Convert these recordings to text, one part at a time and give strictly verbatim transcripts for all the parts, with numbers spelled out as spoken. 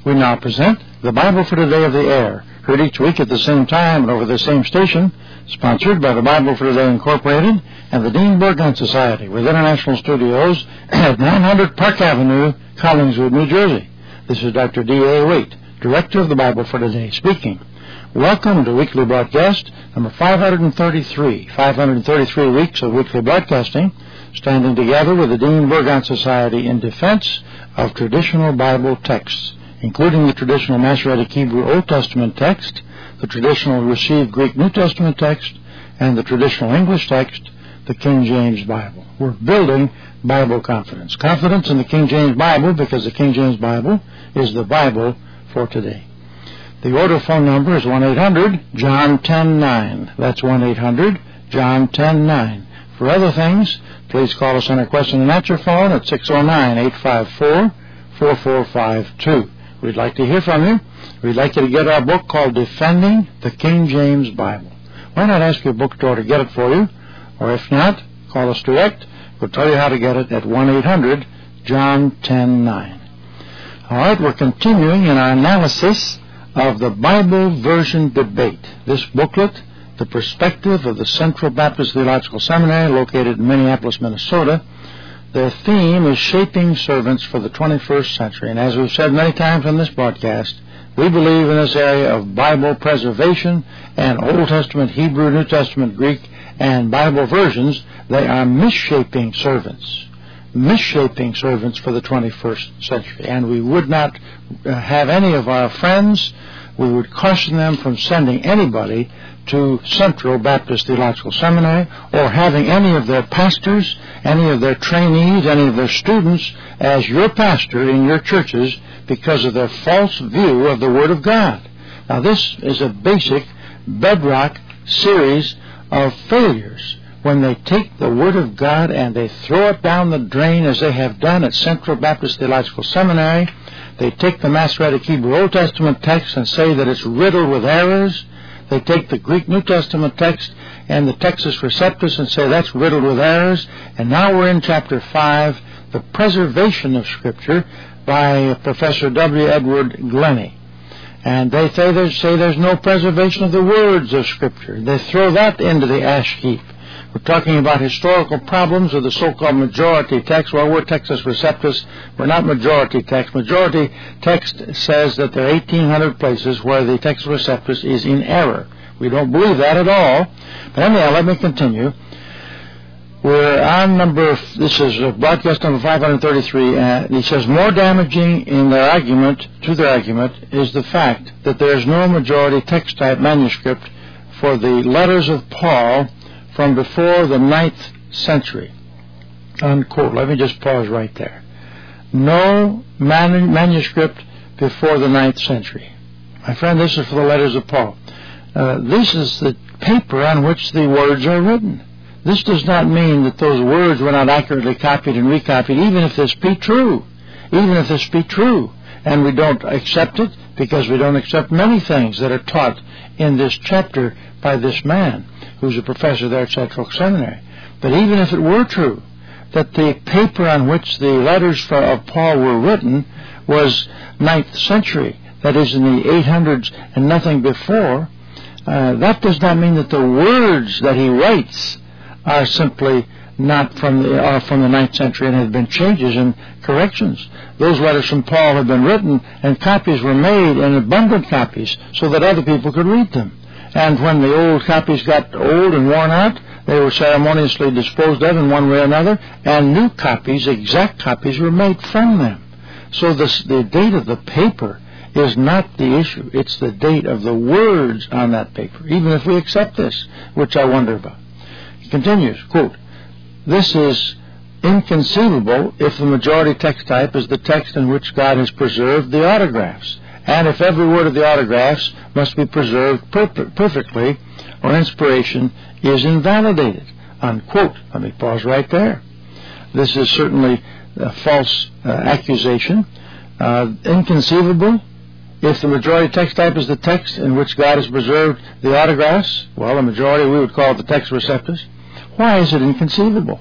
We now present the Bible for Today of the Air, heard each week at the same time and over the same station, sponsored by the Bible for Today Incorporated and the Dean Burgon Society, with international studios at nine hundred Park Avenue, Collingswood, New Jersey. This is Doctor D A Waite, Director of the Bible for Today, speaking. Welcome to weekly broadcast number five hundred thirty-three, five hundred thirty-three weeks of weekly broadcasting, standing together with the Dean Burgon Society in defense of traditional Bible texts, including the traditional Masoretic Hebrew Old Testament text, the traditional Received Greek New Testament text, and the traditional English text, the King James Bible. We're building Bible confidence. Confidence in the King James Bible, because the King James Bible is the Bible for today. The order phone number is one eight hundred John ten nine. That's one eight hundred John ten nine. For other things, please call us on our question and answer phone at six oh nine, eight five four, four four five two. We'd like to hear from you. We'd like you to get our book called Defending the King James Bible. Why not ask your bookstore to get it for you? Or if not, call us direct. We'll tell you how to get it at one eight hundred John ten nine. All right, we're continuing in our analysis of the Bible version debate. This booklet, The Perspective of the Central Baptist Theological Seminary, located in Minneapolis, Minnesota. Their theme is Shaping Servants for the twenty-first century. And as we've said many times on this broadcast, we believe in this area of Bible preservation and Old Testament Hebrew, New Testament Greek, and Bible versions. They are misshaping servants. Misshaping servants for the twenty-first century. And we would not uh, have any of our friends, we would caution them from sending anybody to Central Baptist Theological Seminary, or having any of their pastors, any of their trainees, any of their students as your pastor in your churches because of their false view of the Word of God. Now, this is a basic bedrock series of failures when they take the Word of God and they throw it down the drain, as they have done at Central Baptist Theological Seminary. They take the Masoretic Hebrew Old Testament text and say that it's riddled with errors. They take the Greek New Testament text and the Textus Receptus and say that's riddled with errors. And now we're in chapter five, The Preservation of Scripture, by Professor W. Edward Glennie. And they say there's, say there's no preservation of the words of Scripture. They throw that into the ash heap. We're talking about historical problems of the so-called majority text. Well, we're Textus Receptus. We're not majority text. Majority text says that there are eighteen hundred places where the Textus Receptus is in error. We don't believe that at all. But anyhow, let me continue. We're on number, this is broadcast number five hundred thirty-three, and it says, more damaging in their argument, to their argument, is the fact that there is no majority text type manuscript for the letters of Paul from before the ninth century. Unquote. Let me just pause right there. No man- manuscript before the ninth century. My friend, this is for the letters of Paul. Uh, this is the paper on which the words are written. This does not mean that those words were not accurately copied and recopied, even if this be true. Even if this be true. And we don't accept it because we don't accept many things that are taught in this chapter by this man who's a professor there at Central Seminary. But even if it were true that the paper on which the letters for, of Paul were written was ninth century, that is in the eight hundreds and nothing before, uh, that does not mean that the words that he writes are simply not from the, are from the ninth century and have been changes and corrections. Those letters from Paul have been written and copies were made, and abundant copies, so that other people could read them. And when the old copies got old and worn out, they were ceremoniously disposed of in one way or another, and new copies, exact copies, were made from them. So this, the date of the paper is not the issue. It's the date of the words on that paper, even if we accept this, which I wonder about. He continues, quote, this is inconceivable if the majority text type is the text in which God has preserved the autographs, and if every word of the autographs must be preserved per- perfectly, or inspiration is invalidated. Unquote. Let me pause right there. This is certainly a false uh, accusation. Uh, inconceivable if the majority text type is the text in which God has preserved the autographs. Well, the majority we would call it the Textus Receptus. Why is it inconceivable?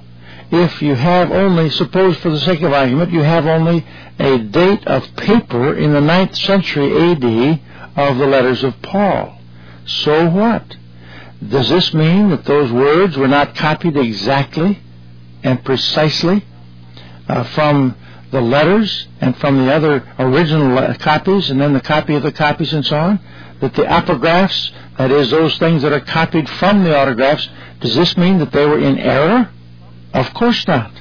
if you have only, suppose for the sake of argument, you have only a date of paper in the ninth century A D of the letters of Paul. So what? Does this mean that those words were not copied exactly and precisely uh, from the letters and from the other original copies and then the copy of the copies and so on? That the apographs, that is, those things that are copied from the autographs, does this mean that they were in error? Of course not.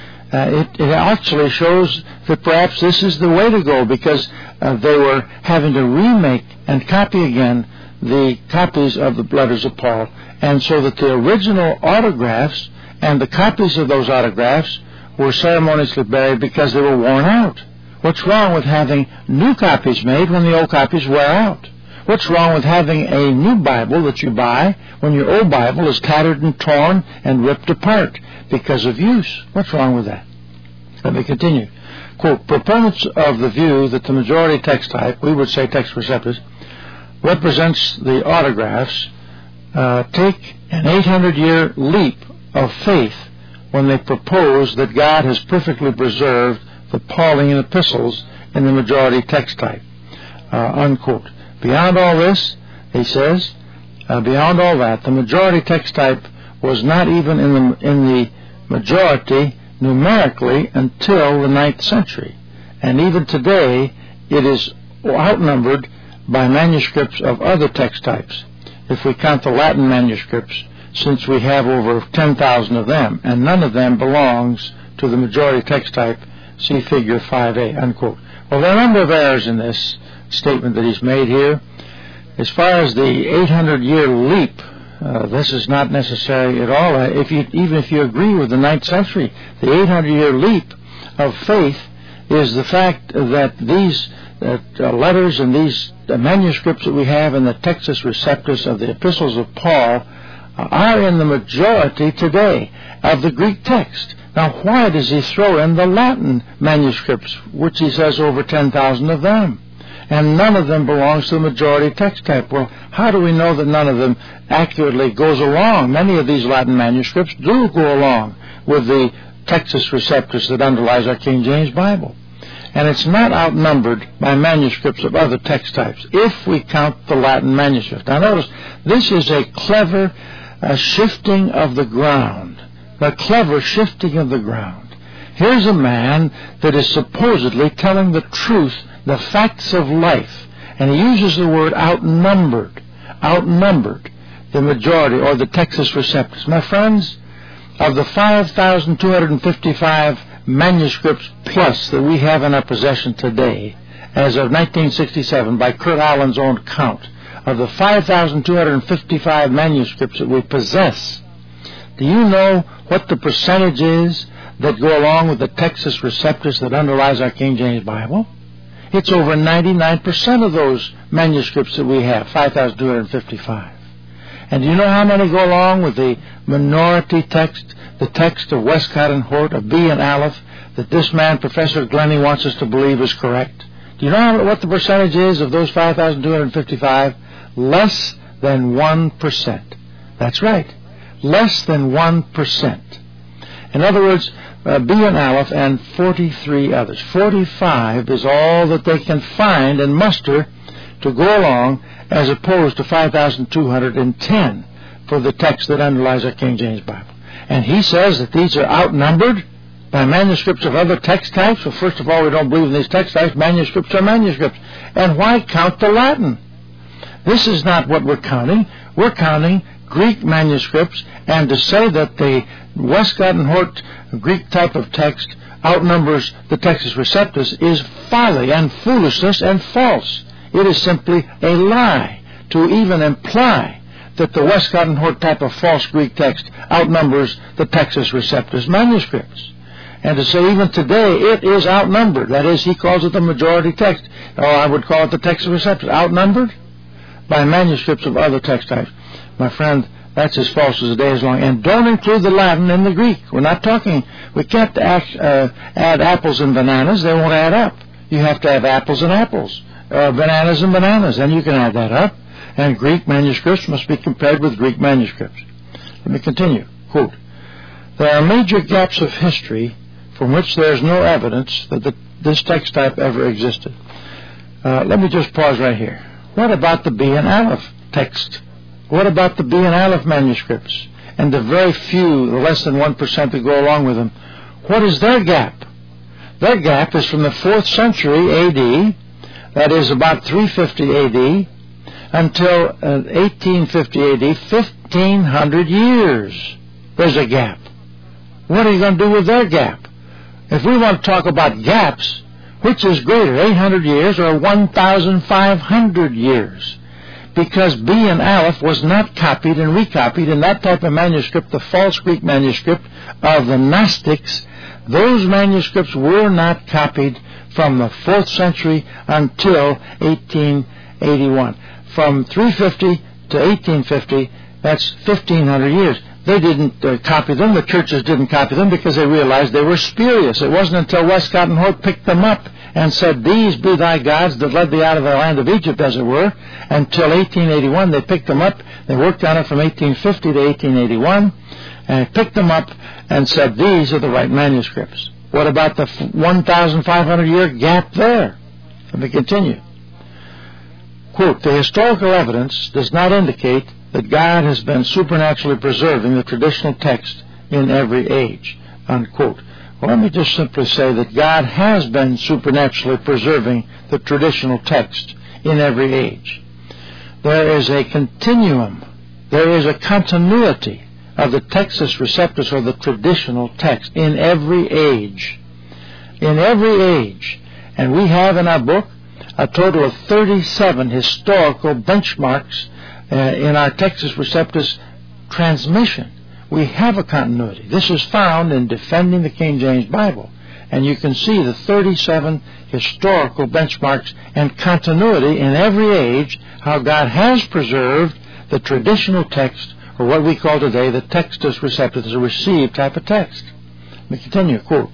Uh, it, it actually shows that perhaps this is the way to go, because uh, they were having to remake and copy again the copies of the letters of Paul, and so that the original autographs and the copies of those autographs were ceremoniously buried because they were worn out. What's wrong with having new copies made when the old copies wear out? What's wrong with having a new Bible that you buy when your old Bible is tattered and torn and ripped apart because of use? What's wrong with that? Let me continue. Quote, proponents of the view that the majority text type, we would say text receptus, represents the autographs, uh, take an eight hundred year leap of faith when they propose that God has perfectly preserved the Pauline epistles in the majority text type. Uh, unquote. Beyond all this, he says, uh, beyond all that, the majority text type was not even in the, in the majority numerically until the ninth century. And even today, it is outnumbered by manuscripts of other text types, if we count the Latin manuscripts, since we have over ten thousand of them, and none of them belongs to the majority text type, see figure five A, unquote. Well, there are a number of errors in this statement that he's made here. As far as the eight hundred year leap, uh, this is not necessary at all. Uh, if you, even if you agree with the ninth century, the eight hundred year leap of faith is the fact that these uh, uh, letters and these uh, manuscripts that we have in the Textus Receptus of the epistles of Paul uh, are in the majority today of the Greek text. Now, why does he throw in the Latin manuscripts, which he says over ten thousand of them? And none of them belongs to the majority text type. Well, how do we know that none of them accurately goes along? Many of these Latin manuscripts do go along with the Textus Receptus that underlies our King James Bible. And it's not outnumbered by manuscripts of other text types, if we count the Latin manuscript. Now notice, this is a clever uh, shifting of the ground. A clever shifting of the ground. Here's a man that is supposedly telling the truth, the facts of life, and he uses the word outnumbered, outnumbered, the majority, or the Textus Receptus. My friends, of the five thousand two hundred fifty-five manuscripts plus that we have in our possession today, as of nineteen sixty-seven, by Kurt Allen's own count, of the five thousand two hundred fifty-five manuscripts that we possess, do you know what the percentage is that go along with the Textus Receptus that underlies our King James Bible? It's over ninety-nine percent of those manuscripts that we have, five thousand two hundred fifty-five. And do you know how many go along with the minority text, the text of Westcott and Hort, of B and Aleph, that this man, Professor Glennie, wants us to believe is correct? Do you know what the percentage is of those five thousand two hundred fifty-five? Less than one percent. That's right. Less than one percent. In other words, uh, B and Aleph and forty-three others. forty-five is all that they can find and muster to go along, as opposed to five thousand two hundred ten for the text that underlies our King James Bible. And he says that these are outnumbered by manuscripts of other text types. Well, first of all, we don't believe in these text types. Manuscripts are manuscripts. And why count the Latin? This is not what we're counting. We're counting Greek manuscripts, and to say that the Westcott and Hort Greek type of text outnumbers the Textus Receptus is folly and foolishness and false. It is simply a lie to even imply that the Westcott and Hort type of false Greek text outnumbers the Textus Receptus manuscripts. And to say even today it is outnumbered, that is, he calls it the majority text, or I would call it the Textus Receptus, outnumbered by manuscripts of other text types. My friend, that's as false as the day is long. And don't include the Latin in the Greek. We're not talking, we can't act, uh, add apples and bananas. They won't add up. You have to have apples and apples, uh, bananas and bananas, and you can add that up. And Greek manuscripts must be compared with Greek manuscripts. Let me continue. Quote, There are major gaps of history from which there is no evidence that the, this text type ever existed. Uh, let me just pause right here. What about the B and Aleph text? What about the B and Aleph manuscripts? And the very few, the less than one percent that go along with them. What is their gap? Their gap is from the fourth century A D, that is about three fifty A D, until uh, eighteen fifty A D, fifteen hundred years. There's a gap. What are you going to do with their gap? If we want to talk about gaps, which is greater, eight hundred years or one thousand five hundred years? Because B and Aleph was not copied and recopied in that type of manuscript, the false Greek manuscript of the Gnostics. Those manuscripts were not copied from the fourth century until eighteen eighty-one. From three fifty to eighteen fifty, that's fifteen hundred years. They didn't uh, copy them. The churches didn't copy them because they realized they were spurious. It wasn't until Westcott and Hort picked them up and said, "These be thy gods that led thee out of the land of Egypt," as it were. Until eighteen eighty-one, they picked them up. They worked on it from eighteen fifty to eighteen eighty-one, and picked them up and said, "These are the right manuscripts." What about the one thousand five hundred year gap there? Let me continue. Quote, "The historical evidence does not indicate that God has been supernaturally preserving the traditional text in every age." Unquote. Well, let me just simply say that God has been supernaturally preserving the traditional text in every age. There is a continuum, there is a continuity of the Textus Receptus, or the traditional text, in every age. In every age. And we have in our book a total of thirty-seven historical benchmarks uh, in our Textus Receptus transmission. We have a continuity. This is found in Defending the King James Bible. And you can see the thirty-seven historical benchmarks and continuity in every age, how God has preserved the traditional text, or what we call today the Textus Receptus, a received type of text. Let me continue, quote,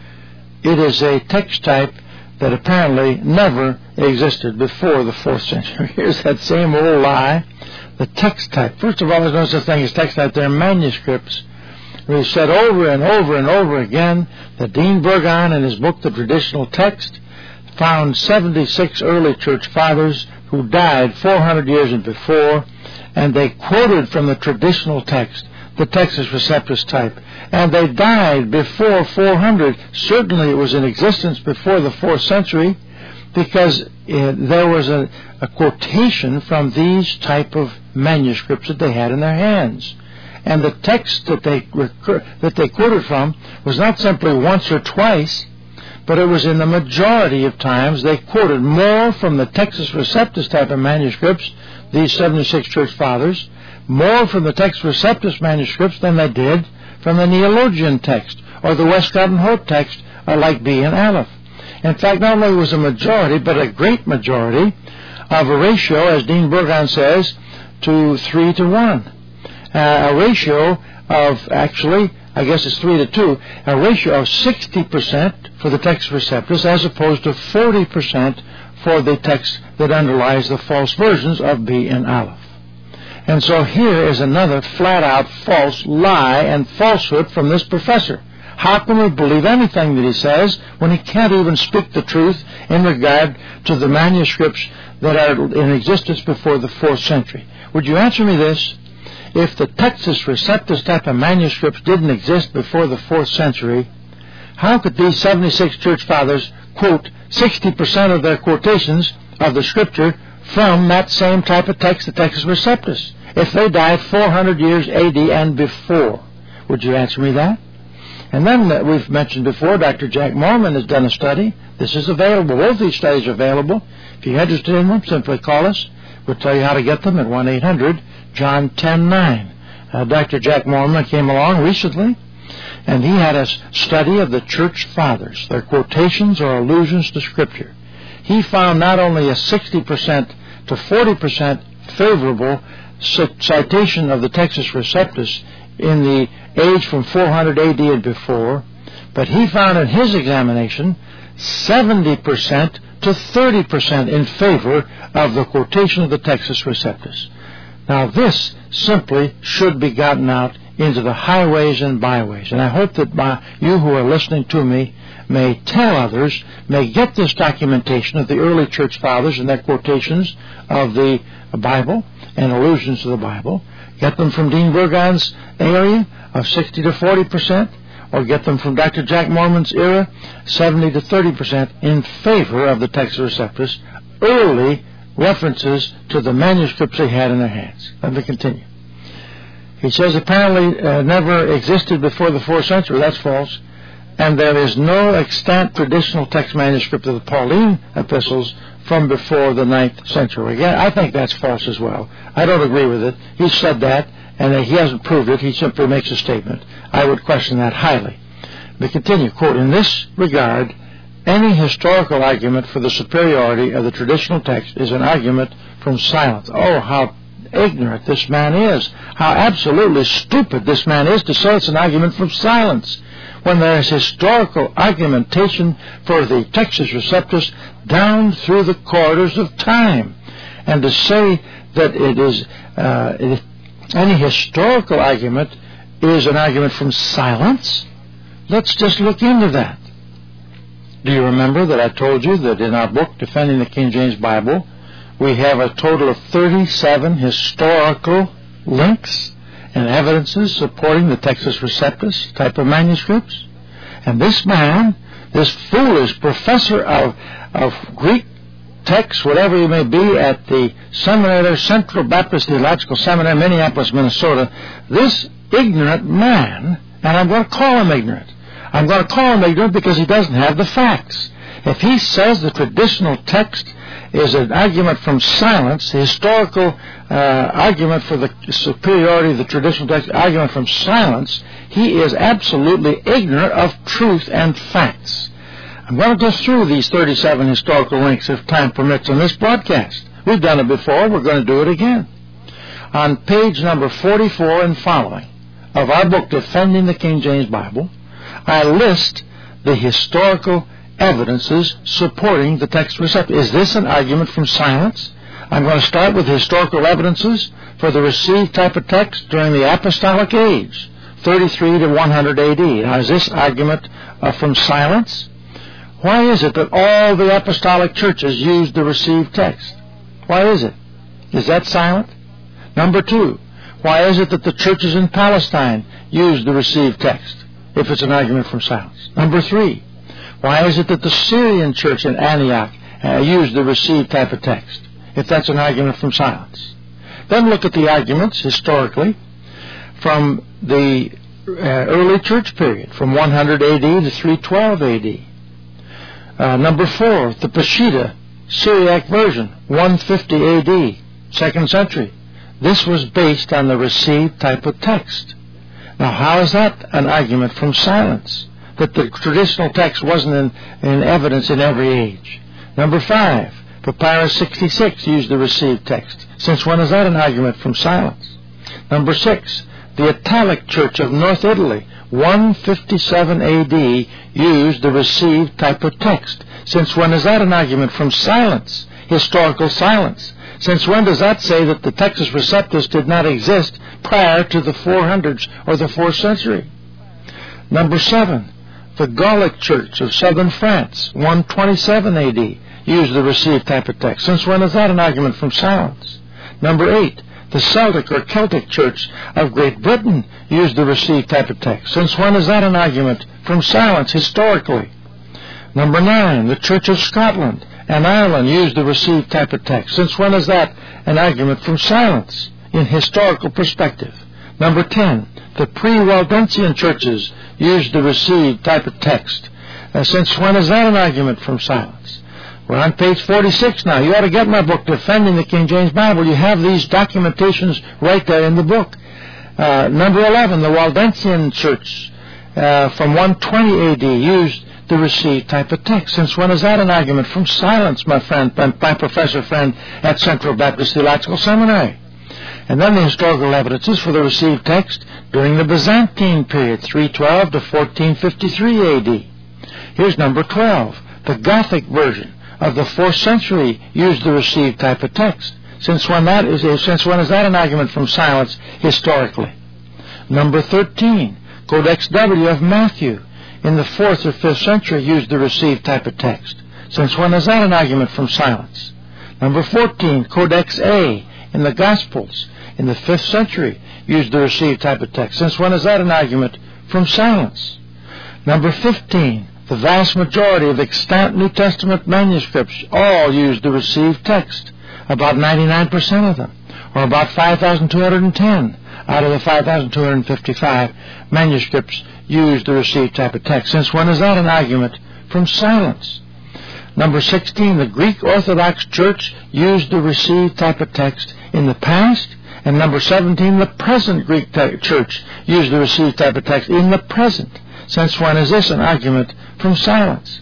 "It is a text type that apparently never existed before the fourth century." Here's that same old lie. The text type. First of all, there's no such thing as text type. They're manuscripts. We've said over and over and over again that Dean Burgon, in his book, The Traditional Text, found seventy-six early church fathers who died four hundred years and before, and they quoted from the traditional text, the Textus Receptus type, and they died before four hundred. Certainly it was in existence before the fourth century, because uh, there was a, a quotation from these type of manuscripts that they had in their hands. And the text that they recur, that they quoted from was not simply once or twice, but it was in the majority of times they quoted more from the Textus Receptus type of manuscripts, these seventy-six church fathers, more from the Textus Receptus manuscripts than they did from the Neologian text or the Westcott and Hort text, or like B and Aleph. In fact, not only was a majority, but a great majority of a ratio, as Dean Burgon says, to three to one. Uh, a ratio of, actually, I guess it's three to two, a ratio of sixty percent for the Textus Receptus as opposed to forty percent for the text that underlies the false versions of B and Aleph. And so here is another flat-out false lie and falsehood from this professor. How can we believe anything that he says when he can't even speak the truth in regard to the manuscripts that are in existence before the fourth century? Would you answer me this? If the Textus Receptus type of manuscripts didn't exist before the fourth century, how could these seventy-six church fathers quote sixty percent of their quotations of the Scripture from that same type of text, the Textus Receptus, if they died four hundred years A D and before? Would you answer me that? And then uh, we've mentioned before, Doctor Jack Moorman has done a study. This is available. Both these studies are available. If you're interested in them, simply call us. We'll tell you how to get them at one eight hundred John ten nine. Uh, Doctor Jack Moorman came along recently, and he had a study of the church fathers, their quotations or allusions to Scripture. He found not only a sixty percent to forty percent favorable citation of the Textus Receptus in the age from four hundred A D and before, but he found in his examination seventy percent to thirty percent in favor of the quotation of the Textus Receptus. Now this simply should be gotten out into the highways and byways. And I hope that by you who are listening to me may tell others, may get this documentation of the early church fathers and their quotations of the Bible and allusions to the Bible. Get them from Dean Burgon's area of sixty to forty percent, or get them from Doctor Jack Mormon's era, seventy to thirty percent, in favor of the Textus Receptus, early references to the manuscripts they had in their hands. Let me continue. He says apparently uh, never existed before the fourth century. That's false. And there is no extant traditional text manuscript of the Pauline epistles from before the ninth century. Again, I think that's false as well. I don't agree with it. He said that, and he hasn't proved it. He simply makes a statement. I would question that highly. We continue, quote, in this regard, any historical argument for the superiority of the traditional text is an argument from silence. Oh, how ignorant this man is. How absolutely stupid this man is to say it's an argument from silence, when there is historical argumentation for the Textus Receptus down through the corridors of time. And to say that it is uh, it, any historical argument is an argument from silence, let's just look into that. Do you remember that I told you that in our book, Defending the King James Bible, we have a total of thirty-seven historical links and evidences supporting the Textus Receptus type of manuscripts? And this man, this foolish professor of, of Greek texts, whatever he may be, at the seminary, Central Baptist Theological Seminary, Minneapolis, Minnesota, this ignorant man, and I'm going to call him ignorant, I'm going to call him ignorant because he doesn't have the facts. If he says the traditional text is an argument from silence, the historical uh, argument for the superiority of the traditional text, argument from silence, he is absolutely ignorant of truth and facts. I'm going to go through these thirty-seven historical links if time permits on this broadcast. We've done it before. We're going to do it again. On page number forty-four and following of our book, Defending the King James Bible, I list the historical evidences supporting the Textus Receptus. Is this an argument from silence? I'm going to start with historical evidences for the received type of text during the Apostolic Age, thirty-three to one hundred A D. Now, is this argument uh, from silence? Why is it that all the apostolic churches used the received text? Why is it? Is that silent? Number two, why is it that the churches in Palestine used the received text, if it's an argument from silence? Number three, why is it that the Syrian church in Antioch uh, used the received type of text, if that's an argument from silence? Then look at the arguments, historically, from the uh, early church period, from one hundred A D to three twelve A D. Uh, number four, the Peshitta Syriac version, one fifty A D, second century. This was based on the received type of text. Now, how is that an argument from silence, that the traditional text wasn't in, in evidence in every age? Number five, Papyrus sixty-six used the received text. Since when is that an argument from silence? Number six, the Italic Church of North Italy, one fifty-seven A D, used the received type of text. Since when is that an argument from silence, historical silence? Since when does that say that the Textus Receptus did not exist prior to the four hundreds or the fourth century? Number seven, the Gallic Church of southern France, one twenty-seven A D, used the received type of text. Since when is that an argument from silence? Number eight, the Celtic or Celtic Church of Great Britain used the received type of text. Since when is that an argument from silence historically? Number nine, the Church of Scotland and Ireland used the received type of text. Since when is that an argument from silence in historical perspective? Number ten, the pre-Waldensian churches used the received type of text. Uh, since when is that an argument from silence? We're on page forty-six now. You ought to get my book, Defending the King James Bible. You have these documentations right there in the book. Uh, number eleven, the Waldensian church uh, from one twenty A D used the received type of text. Since when is that an argument from silence, my friend, my professor friend at Central Baptist Theological Seminary? And then the historical evidences for the received text during the Byzantine period, three twelve to fourteen fifty-three A D. Here's number twelve, the Gothic version of the fourth century used the received type of text. Since when that is, since when is that an argument from silence historically? Number thirteen, Codex W of Matthew in the fourth or fifth century used the received type of text. Since when is that an argument from silence? Number fourteen, Codex A in the Gospels in the fifth century used the received type of text. Since when is that an argument from silence? Number fifteen, the vast majority of extant New Testament manuscripts all use the received text. About ninety-nine percent of them, or about five thousand two hundred ten out of the five thousand two hundred fifty-five manuscripts use the received type of text. Since when is that an argument from silence? Number sixteen, the Greek Orthodox Church used the received type of text in the past. And number seventeen, the present Greek te- Church used the received type of text in the present. Since when is this an argument from silence?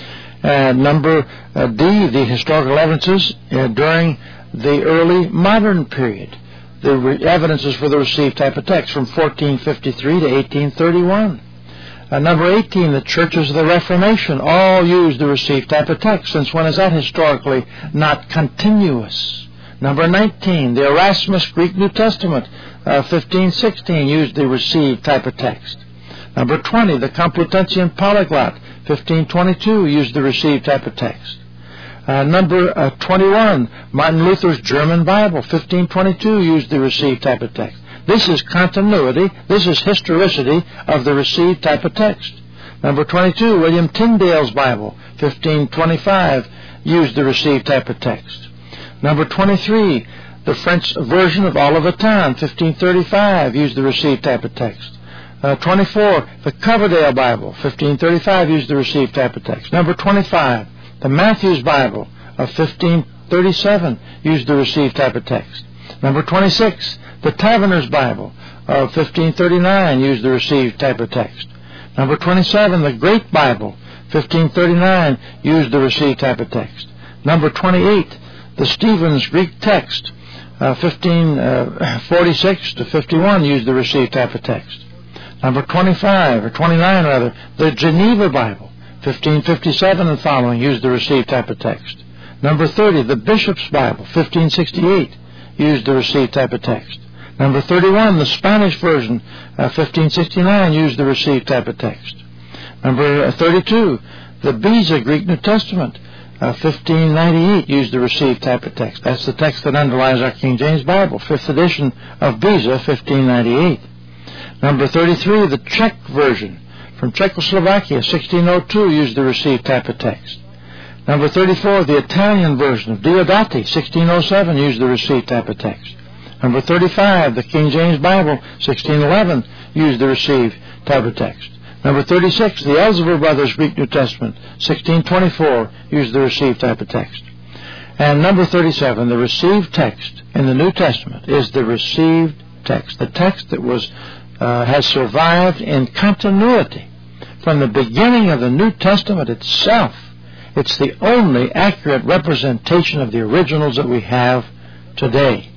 Uh, number uh, D, the historical evidences uh, during the early modern period. The re- evidences for the received type of text from fourteen fifty-three to eighteen thirty-one. Uh, number eighteen, the churches of the Reformation all used the received type of text. Since when is that historically not continuous? Number nineteen, the Erasmus Greek New Testament, uh, fifteen sixteen, used the received type of text. Number twenty, the Complutensian Polyglot, fifteen twenty-two, used the received type of text. Uh, number uh, twenty-one, Martin Luther's German Bible, fifteen twenty-two, used the received type of text. This is continuity, this is historicity of the received type of text. Number twenty-two, William Tyndale's Bible, fifteen twenty-five, used the received type of text. Number twenty-three, the French version of Olivetan, fifteen thirty-five, used the received type of text. Uh, twenty-four, the Coverdale Bible, fifteen thirty-five, used the received type of text. Number twenty-five, the Matthew's Bible of fifteen thirty-seven, used the received type of text. Number twenty-six, the Taverner's Bible of fifteen thirty-nine, used the received type of text. Number twenty-seven, the Great Bible, fifteen thirty-nine, used the received type of text. Number twenty-eight, the Stevens Greek text, uh, fifteen forty-six to fifty-one, used the received type of text. Number twenty-five, or twenty-nine rather, the Geneva Bible, fifteen fifty-seven and following, used the received type of text. Number thirty, the Bishop's Bible, fifteen sixty-eight, used the received type of text. Number thirty-one, the Spanish version, uh, fifteen sixty-nine, used the received type of text. Number thirty-two, the Beza Greek New Testament, Uh, fifteen ninety-eight, used the received type of text. That's the text that underlies our King James Bible, fifth edition of Beza, fifteen ninety-eight. Number thirty-three, the Czech version from Czechoslovakia, sixteen oh two, used the received type of text. Number thirty-four, the Italian version of Diodati, sixteen oh seven, used the received type of text. Number thirty-five, the King James Bible, sixteen eleven, used the received type of text. Number thirty-six, the Elzevir Brothers Greek New Testament, sixteen twenty-four, used the received type of text. And number thirty-seven, the received text in the New Testament is the received text, the text that was uh, has survived in continuity from the beginning of the New Testament itself. It's the only accurate representation of the originals that we have today.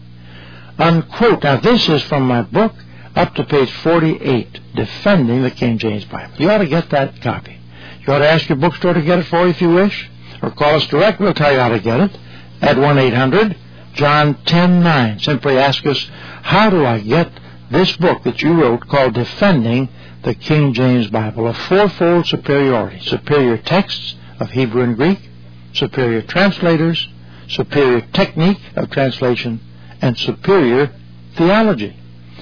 Unquote. Now, this is from my book, up to page forty-eight, Defending the King James Bible. You ought to get that copy. You ought to ask your bookstore to get it for you if you wish, or call us direct. We'll tell you how to get it at one eight hundred John ten nine. Simply ask us, how do I get this book that you wrote called Defending the King James Bible? A fourfold superiority. Superior texts of Hebrew and Greek, superior translators, superior technique of translation, and superior theology.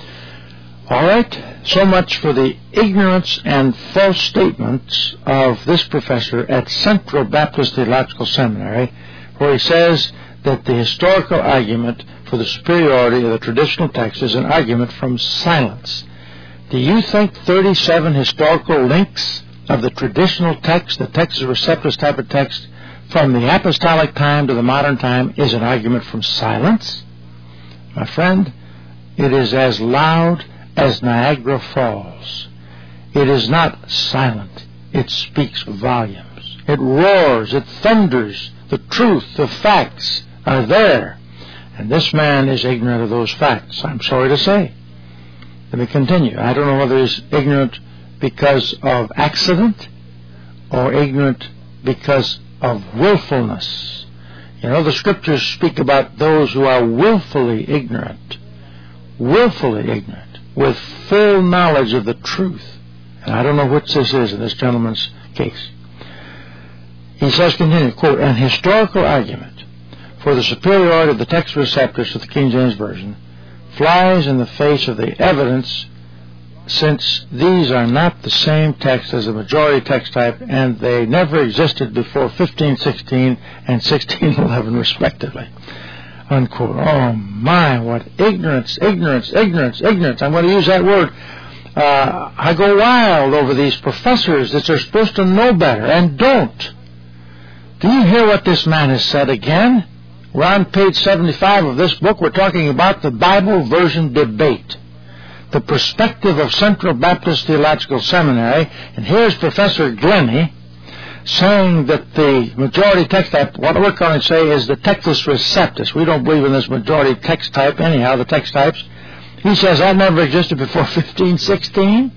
All right, so much for the ignorance and false statements of this professor at Central Baptist Theological Seminary, where he says that the historical argument for the superiority of the traditional text is an argument from silence. Do you think thirty-seven historical links of the traditional text, the Textus Receptus type of text, from the apostolic time to the modern time is an argument from silence? My friend, it is as loud as Niagara Falls. It is not silent. It speaks volumes. It roars. It thunders. The truth, the facts are there. And this man is ignorant of those facts, I'm sorry to say. Let me continue. I don't know whether he's ignorant because of accident or ignorant because of willfulness. You know, the Scriptures speak about those who are willfully ignorant. Willfully ignorant. with full knowledge of the truth. And I don't know which this is in this gentleman's case. He says, continue, quote, an historical argument for the superiority of the text receptors to the King James Version flies in the face of the evidence, since these are not the same text as the majority text type, and they never existed before fifteen sixteen and sixteen eleven respectively. Unquote. Oh my, what ignorance, ignorance, ignorance, ignorance. I'm going to use that word. Uh, I go wild over these professors that are supposed to know better and don't. Do you hear what this man has said again? We're on page seventy-five of this book. We're talking about the Bible version debate, the perspective of Central Baptist Theological Seminary. And here's Professor Glennie saying that the majority text type, what we're going to say is the Textus Receptus. We don't believe in this majority text type anyhow, the text types. He says that never existed before fifteen sixteen.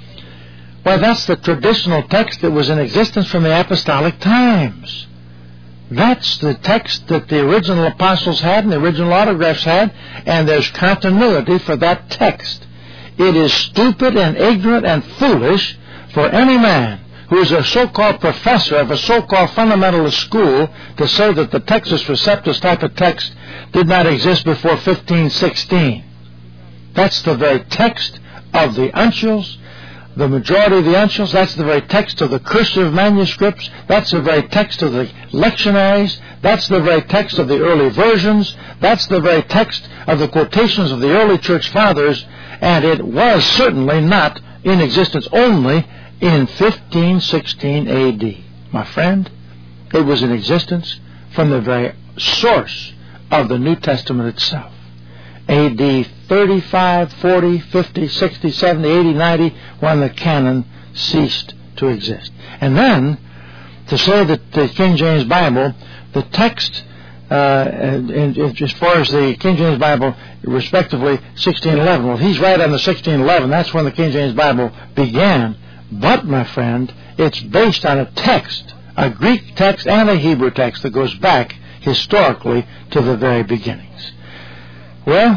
Well, that's the traditional text that was in existence from the apostolic times. That's the text that the original apostles had and the original autographs had, and there's continuity for that text. It is stupid and ignorant and foolish for any man who is a so-called professor of a so-called fundamentalist school to say that the Textus Receptus type of text did not exist before fifteen sixteen. That's the very text of the uncials, the majority of the uncials. That's the very text of the cursive manuscripts. That's the very text of the lectionaries. That's the very text of the early versions. That's the very text of the quotations of the early church fathers. And it was certainly not in existence only in fifteen sixteen A D. My friend, it was in existence from the very source of the New Testament itself. A D thirty-five, forty, fifty, sixty, seventy, eighty, ninety, when the canon ceased to exist. And then, to say that the King James Bible, the text, uh, and, and as far as the King James Bible, respectively, sixteen eleven, well, he's right on the sixteen eleven. That's when the King James Bible began. But, my friend, it's based on a text, a Greek text and a Hebrew text that goes back historically to the very beginnings. Well,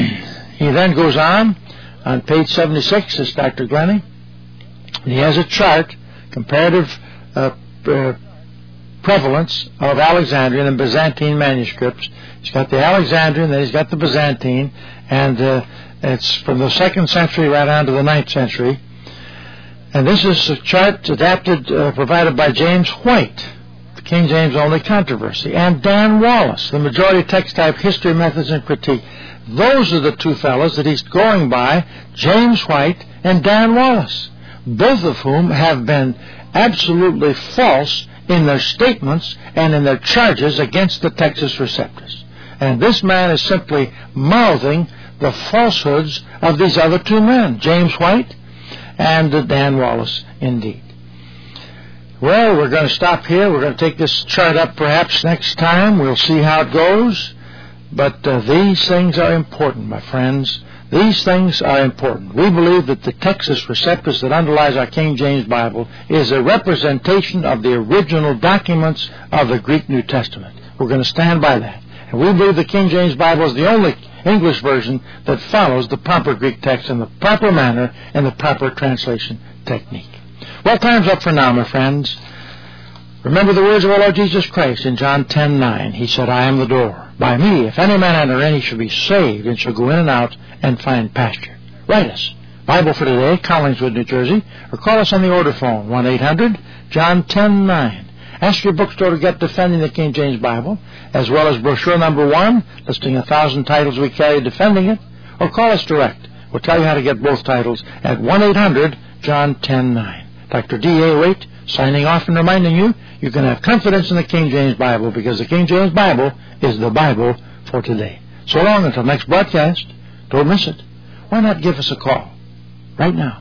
he then goes on, on page seventy-six, is Doctor Glennie. He has a chart, comparative uh, uh, prevalence of Alexandrian and Byzantine manuscripts. He's got the Alexandrian, then he's got the Byzantine, and uh, it's from the second century right on to the ninth century. And this is a chart adapted, uh, provided by James White, the King James Only Controversy, and Dan Wallace, the Majority Text Type History, Methods, and Critique. Those are the two fellows that he's going by, James White and Dan Wallace, both of whom have been absolutely false in their statements and in their charges against the Textus Receptus. And this man is simply mouthing the falsehoods of these other two men, James White and Dan Wallace, indeed. Well, we're going to stop here. We're going to take this chart up perhaps next time. We'll see how it goes. But uh, these things are important, my friends. These things are important. We believe that the Textus Receptus that underlies our King James Bible is a representation of the original documents of the Greek New Testament. We're going to stand by that. And we believe the King James Bible is the only English version that follows the proper Greek text in the proper manner and the proper translation technique. Well, time's up for now, my friends. Remember the words of our Lord Jesus Christ in John ten nine. He said, I am the door. By me, if any man enter in, he shall be saved and shall go in and out and find pasture. Write us. Bible for Today, Collingswood, New Jersey, or call us on the order phone, one eight hundred John ten nine. Ask your bookstore to get Defending the King James Bible, as well as brochure number one, listing a thousand titles we carry defending it, or call us direct. We'll tell you how to get both titles at one eight hundred John ten nine. Doctor D A Waite, signing off and reminding you, you can have confidence in the King James Bible, because the King James Bible is the Bible for today. So long until next broadcast. Don't miss it. Why not give us a call right now?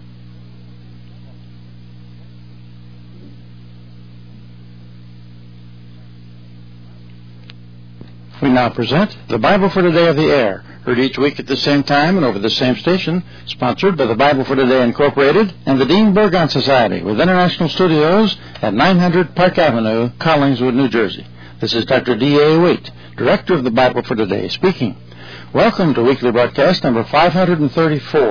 We now present the Bible for Today of the Air, heard each week at the same time and over the same station, sponsored by the Bible for Today Incorporated and the Dean Burgon Society, with international studios at nine hundred Park Avenue, Collingswood, New Jersey. This is Doctor D A Waite, Director of the Bible for Today, speaking. Welcome to weekly broadcast number five hundred thirty-four,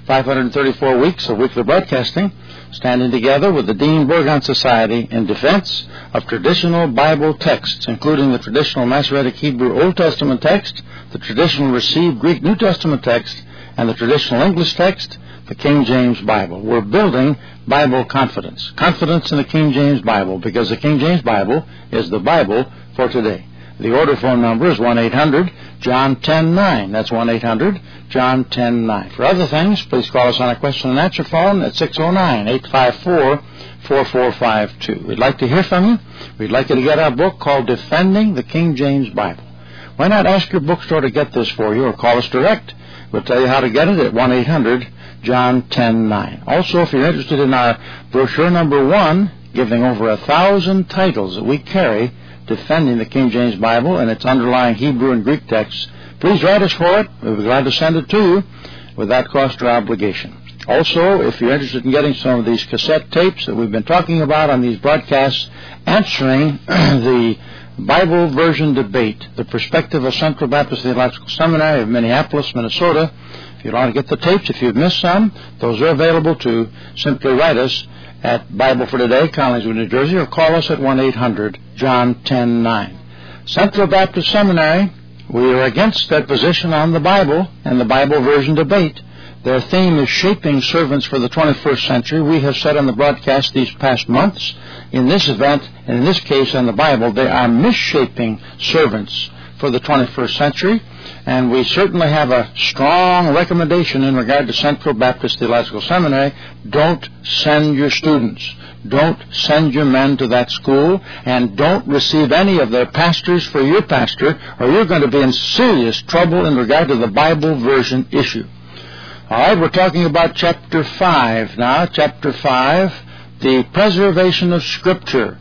five hundred thirty-four weeks of weekly broadcasting, standing together with the Dean Burgon Society in defense of traditional Bible texts, including the traditional Masoretic Hebrew Old Testament text, the traditional received Greek New Testament text, and the traditional English text, the King James Bible. We're building Bible confidence. Confidence in the King James Bible, because the King James Bible is the Bible for today. The order phone number is one eight hundred John ten nine. That's one eight hundred John ten nine. For other things, please call us on a question and answer phone at six oh nine, eight five four, four four five two. We'd like to hear from you. We'd like you to get our book called Defending the King James Bible. Why not ask your bookstore to get this for you, or call us direct? We'll tell you how to get it at one eight hundred John ten nine. Also, if you're interested in our brochure number one, giving over a thousand titles that we carry, Defending the King James Bible and its underlying Hebrew and Greek texts, please write us for it. We'll be glad to send it to you without cost or obligation. Also, if you're interested in getting some of these cassette tapes that we've been talking about on these broadcasts, answering the Bible version debate, the perspective of Central Baptist Theological Seminary of Minneapolis, Minnesota. If you'd like to get the tapes, if you've missed some, those are available too. Simply write us at Bible for Today, Collingswood, New Jersey, or call us at one eight hundred John ten nine. Central Baptist Seminary, we are against their position on the Bible and the Bible version debate. Their theme is shaping servants for the twenty-first century. We have said on the broadcast these past months, in this event, and in this case on the Bible, they are misshaping servants for the twenty-first century. And we certainly have a strong recommendation in regard to Central Baptist Theological Seminary. Don't send your students. Don't send your men to that school, and don't receive any of their pastors for your pastor, or you're going to be in serious trouble in regard to the Bible version issue. All right, we're talking about chapter five now. Chapter five, The Preservation of Scripture,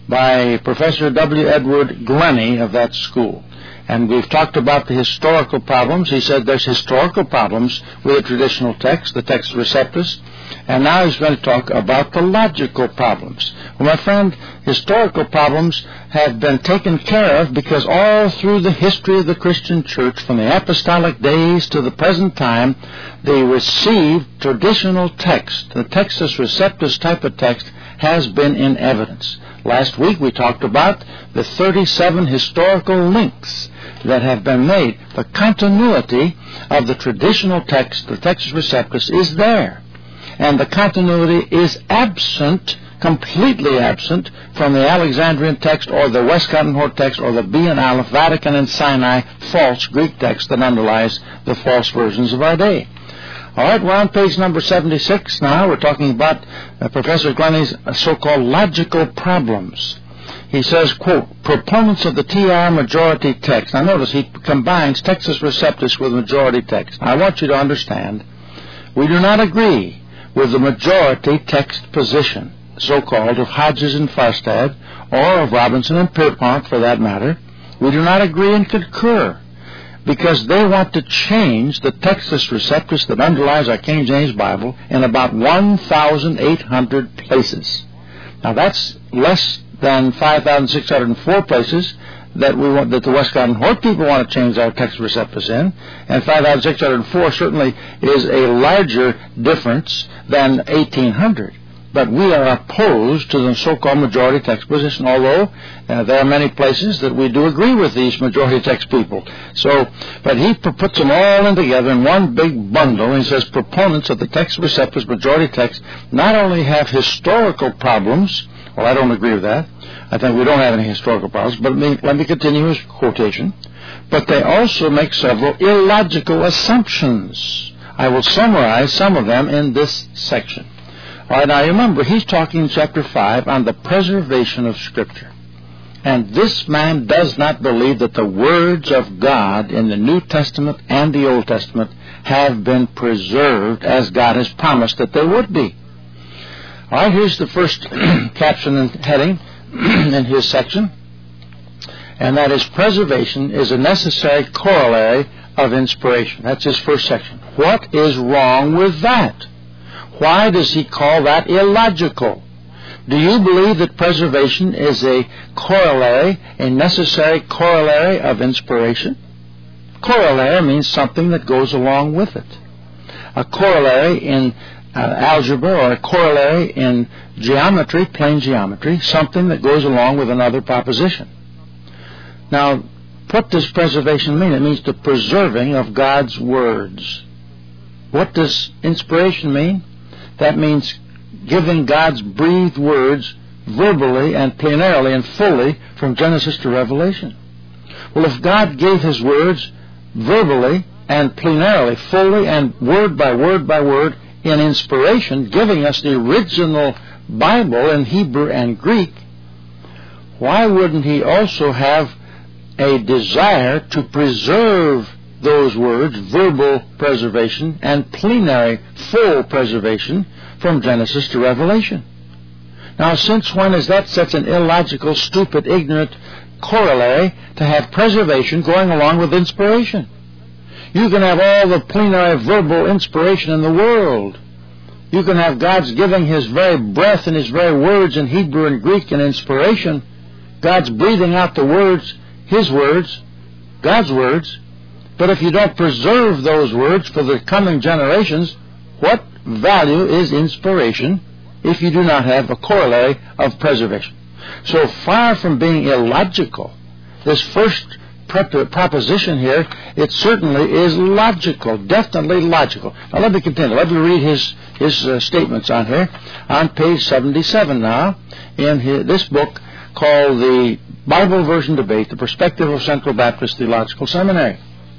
by Professor W. Edward Glennie of that school. And we've talked about the historical problems. He said there's historical problems with the traditional text, the Textus Receptus. And now he's going to talk about the logical problems. Well, my friend, historical problems have been taken care of because all through the history of the Christian church, from the apostolic days to the present time, they received traditional text. The Textus Receptus type of text has been in evidence. Last week we talked about the thirty-seven historical links that have been made. The continuity of the traditional text, the Textus Receptus, is there. And the continuity is absent, completely absent, from the Alexandrian text or the Westcott Hort text or the B and Aleph, Vatican and Sinai false Greek text that underlies the false versions of our day. All right, we're on page number seventy-six now. We're talking about uh, Professor Glennie's uh, so-called logical problems. He says, quote, proponents of the T R majority text. Now notice he combines Textus Receptus with majority text. Now, I want you to understand, we do not agree with the majority text position, so-called, of Hodges and Farstad, or of Robinson and Pierpont, for that matter. We do not agree and concur, because they want to change the Textus Receptus that underlies our King James Bible in about one thousand eight hundred places. Now that's less than five thousand six hundred four places that we want, that the Westcott and Hort people want to change our Textus Receptus in, and five thousand six hundred four certainly is a larger difference than eighteen hundred. But we are opposed to the so-called majority text position, although uh, there are many places that we do agree with these majority text people. So, but he puts them all in together in one big bundle, and he says proponents of the Textus Receptus majority text not only have historical problems. Well, I don't agree with that. I think we don't have any historical problems, but let me, let me continue his quotation. But they also make several illogical assumptions. I will summarize some of them in this section. All right, now remember, he's talking in chapter five on the preservation of Scripture. And this man does not believe that the words of God in the New Testament and the Old Testament have been preserved as God has promised that they would be. All right, here's the first caption and heading in his section, and that is, preservation is a necessary corollary of inspiration. That's his first section. What is wrong with that? Why does he call that illogical? Do you believe that preservation is a corollary, a necessary corollary of inspiration? Corollary means something that goes along with it. a corollary in uh, algebra or a corollary in geometry, plane geometry, something that goes along with another proposition. Now, what does preservation mean? It means the preserving of God's words. What does inspiration mean? That means giving God's breathed words verbally and plenarily and fully from Genesis to Revelation. Well, if God gave His words verbally and plenarily, fully and word by word by word in inspiration, giving us the original Bible in Hebrew and Greek, why wouldn't He also have a desire to preserve those words, verbal preservation and plenary, full preservation from Genesis to Revelation? Now, since when is that such an illogical, stupid, ignorant corollary to have preservation going along with inspiration? You can have all the plenary verbal inspiration in the world. You can have God's giving His very breath and His very words in Hebrew and Greek and inspiration. God's breathing out the words, His words, God's words. But if you don't preserve those words for the coming generations, what value is inspiration if you do not have a corollary of preservation? So far from being illogical, this first proposition here, it certainly is logical, definitely logical. Now let me continue. Let me read his his uh, statements on here. On page seventy-seven now, in his, this book called The Bible Version Debate, The Perspective of Central Baptist Theological Seminary.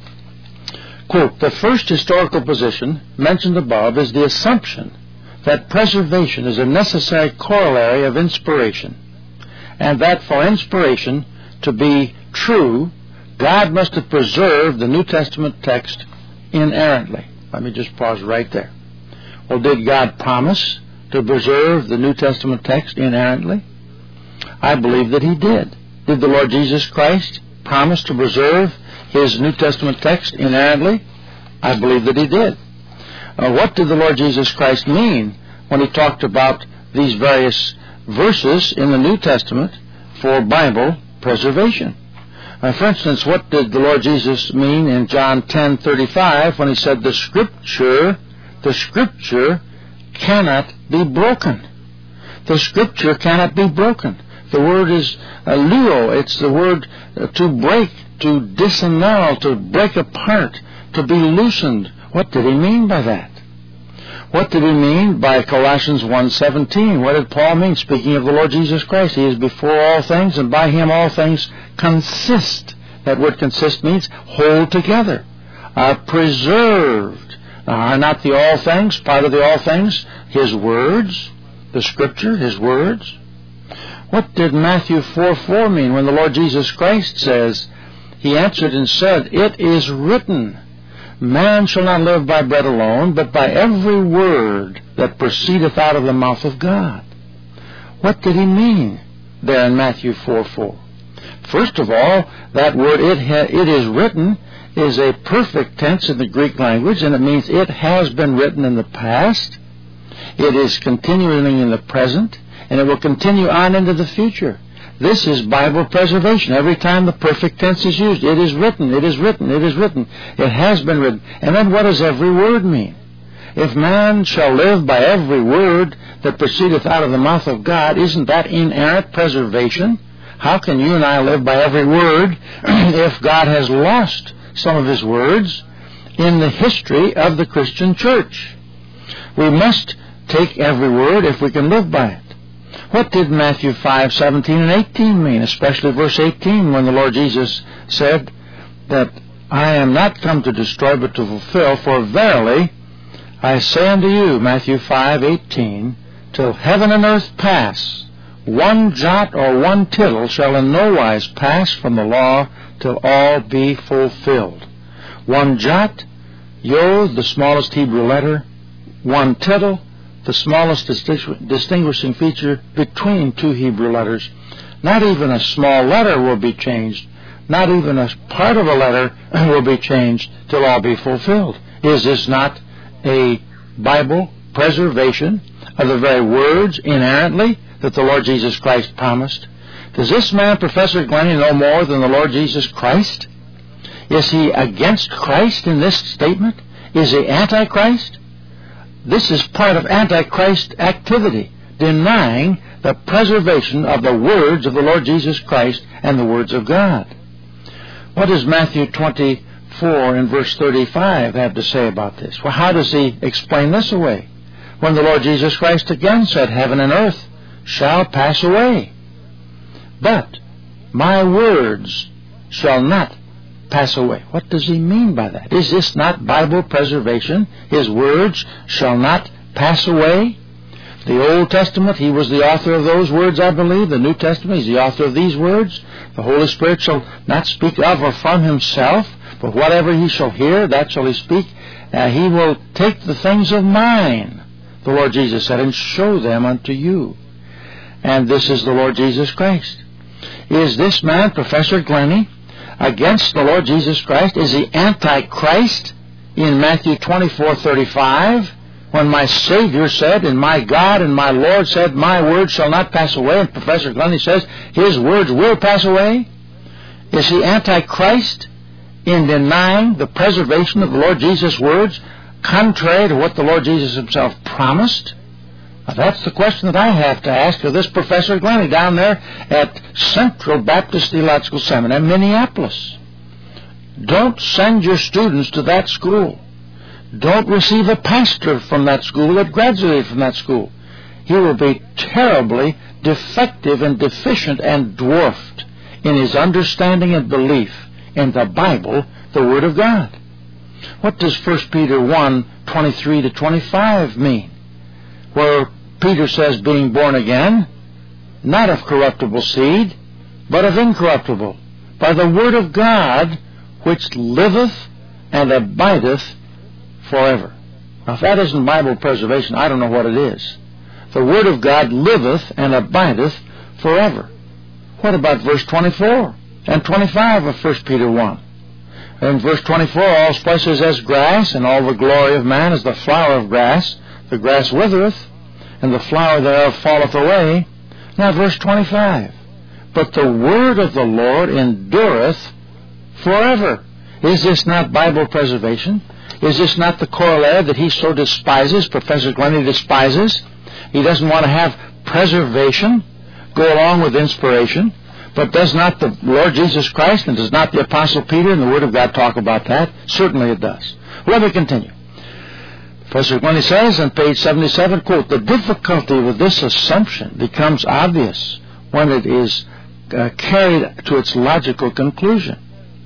Quote, the first historical position mentioned above is the assumption that preservation is a necessary corollary of inspiration, and that for inspiration to be true, God must have preserved the New Testament text inerrantly. Let me just pause right there. Well, did God promise to preserve the New Testament text inerrantly? I believe that He did. Did the Lord Jesus Christ promise to preserve His New Testament text inerrantly? I believe that He did. Uh, what did the Lord Jesus Christ mean when He talked about these various verses in the New Testament for Bible preservation? Uh, for instance, what did the Lord Jesus mean in John ten thirty-five when He said, the Scripture, the Scripture cannot be broken? The Scripture cannot be broken. The word is uh, luo. It's the word uh, to break, to disannul, to break apart, to be loosened. What did He mean by that? What did He mean by Colossians one seventeen? What did Paul mean, speaking of the Lord Jesus Christ? He is before all things, and by Him all things consist. That word consist means hold together, are preserved. Now, are not the all things, part of the all things, His words, the Scripture, His words? What did Matthew four four mean when the Lord Jesus Christ says, He answered and said, it is written, man shall not live by bread alone, but by every word that proceedeth out of the mouth of God? What did He mean there in Matthew four four? First of all, that word, it, ha- it is written, is a perfect tense in the Greek language, and it means it has been written in the past, it is continuing in the present, and it will continue on into the future. This is Bible preservation. Every time the perfect tense is used, it is written, it is written, it is written. It has been written. And then what does every word mean? If man shall live by every word that proceedeth out of the mouth of God, isn't that inerrant preservation? How can you and I live by every word if God has lost some of His words in the history of the Christian church? We must take every word if we can live by it. What did Matthew five seventeen and eighteen mean, especially verse eighteen, when the Lord Jesus said that I am not come to destroy but to fulfill, for verily I say unto you, Matthew five eighteen, till heaven and earth pass, one jot or one tittle shall in no wise pass from the law till all be fulfilled. One jot, yod, the smallest Hebrew letter, one tittle, the smallest distinguishing feature between two Hebrew letters. Not even a small letter will be changed. Not even a part of a letter will be changed till all be fulfilled. Is this not a Bible preservation of the very words inerrantly that the Lord Jesus Christ promised? Does this man, Professor Glennie, know more than the Lord Jesus Christ? Is he against Christ in this statement? Is he anti-Christ? this is part of Antichrist activity, denying the preservation of the words of the Lord Jesus Christ and the words of God. What does Matthew twenty-four and verse thirty-five have to say about this? Well, how does he explain this away? When the Lord Jesus Christ again said, heaven and earth shall pass away, but my words shall not pass away. What does he mean by that? Is this not Bible preservation? His words shall not pass away. The Old Testament, he was the author of those words, I believe. The New Testament, he's the author of these words. The Holy Spirit shall not speak of or from himself, but whatever he shall hear, that shall he speak. Uh, he will take the things of mine, the Lord Jesus said, and show them unto you. And this is the Lord Jesus Christ. Is this man, Professor Glennie, against the Lord Jesus Christ? Is he Antichrist in Matthew twenty-four thirty-five? When my Savior said, and my God and my Lord said, my words shall not pass away, and Professor Glennie says, his words will pass away? Is he Antichrist in denying the preservation of the Lord Jesus' words, contrary to what the Lord Jesus himself promised? Now, that's the question that I have to ask of this Professor Glennie down there at Central Baptist Theological Seminary in Minneapolis. Don't send your students to that school. Don't receive a pastor from that school that graduated from that school. He will be terribly defective and deficient and dwarfed in his understanding and belief in the Bible, the Word of God. What does First Peter one twenty-three to twenty-five mean? Where Peter says, being born again, not of corruptible seed, but of incorruptible, by the Word of God, which liveth and abideth forever. Now, if that isn't Bible preservation, I don't know what it is. The Word of God liveth and abideth forever. What about verse twenty-four and twenty-five of First Peter one? In verse twenty-four, all flesh is as grass, and all the glory of man is the flower of grass. The grass withereth, and the flower thereof falleth away. Now, verse twenty-five. But the word of the Lord endureth forever. Is this not Bible preservation? Is this not the corollary that he so despises, Professor Glennie despises? He doesn't want to have preservation go along with inspiration. But does not the Lord Jesus Christ and does not the Apostle Peter and the Word of God talk about that? Certainly it does. Let me continue. Professor Glennie says on page seventy-seven, quote, the difficulty with this assumption becomes obvious when it is uh, carried to its logical conclusion.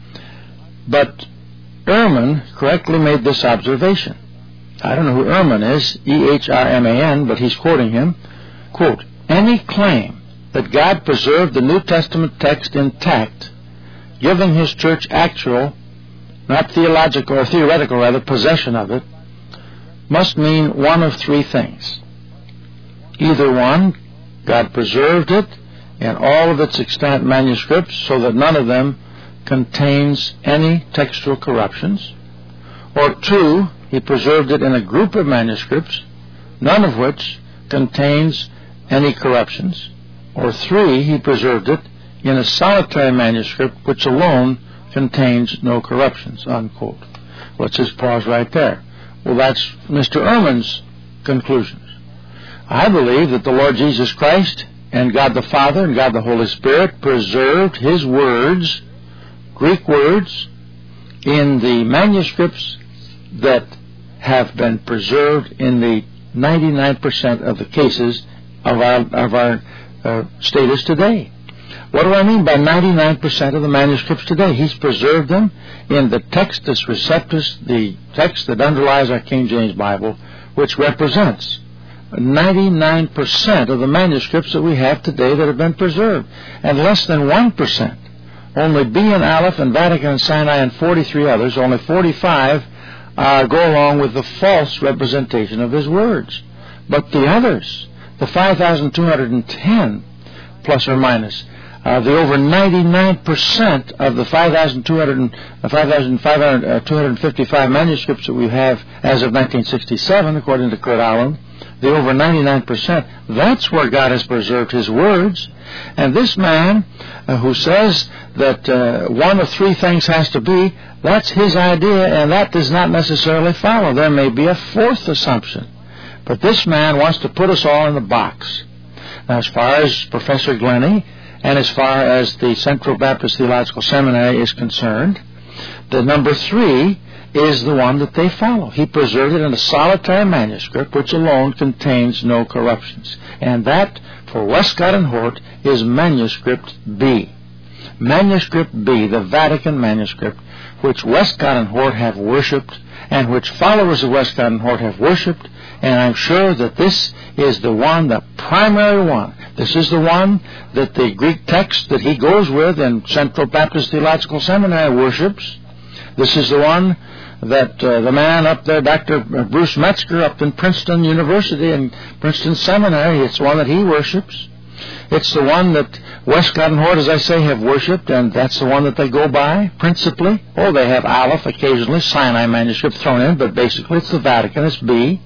But Ehrman correctly made this observation. I don't know who Ehrman is, E H R M A N, but he's quoting him. Quote, any claim that God preserved the New Testament text intact, giving his church actual, not theological or theoretical rather, possession of it, must mean one of three things. Either one, God preserved it in all of its extant manuscripts so that none of them contains any textual corruptions, or two, he preserved it in a group of manuscripts, none of which contains any corruptions, or three, he preserved it in a solitary manuscript which alone contains no corruptions, unquote. Let's just pause right there. Well, that's Mister Ehrman's conclusions. I believe that the Lord Jesus Christ and God the Father and God the Holy Spirit preserved his words, Greek words, in the manuscripts that have been preserved in the ninety-nine percent of the cases of our, of our uh, status today. What do I mean by ninety-nine percent of the manuscripts today? He's preserved them in the Textus Receptus, the text that underlies our King James Bible, which represents ninety-nine percent of the manuscripts that we have today that have been preserved, and less than one percent. Only B and Aleph and Vatican and Sinai and forty-three others, only forty-five, uh, go along with the false representation of his words. But the others, the five thousand two hundred ten, plus or minus, uh, the over ninety-nine percent of the five thousand two hundred fifty-five manuscripts that we have as of nineteen sixty-seven, according to Kurt Allen, the over ninety-nine percent, that's where God has preserved his words. And this man uh, who says that uh, one of three things has to be, that's his idea, and that does not necessarily follow. There may be a fourth assumption. But this man wants to put us all in the box. Now, as far as Professor Glennie and as far as the Central Baptist Theological Seminary is concerned, the number three is the one that they follow. He preserved it in a solitary manuscript which alone contains no corruptions. And that, for Westcott and Hort, is Manuscript B. Manuscript B, the Vatican manuscript, which Westcott and Hort have worshipped, and which followers of Westcott and Hort have worshipped, and I'm sure that this is the one, the primary one. This is the one that the Greek text that he goes with in Central Baptist Theological Seminary worships. This is the one that uh, the man up there, Doctor Bruce Metzger, up in Princeton University and Princeton Seminary, it's the one that he worships. It's the one that Westcott and Hort, as I say, have worshipped, and that's the one that they go by, principally. Oh, they have Aleph, occasionally, Sinai manuscript thrown in, but basically it's the Vatican, it's B.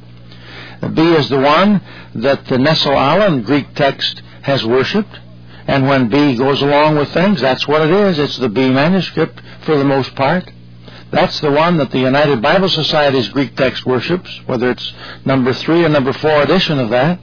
B is the one that the Nestle Aleph Greek text has worshipped, and when B goes along with things, that's what it is. It's the B manuscript for the most part. That's the one that the United Bible Society's Greek text worships, whether it's number three or number four edition of that.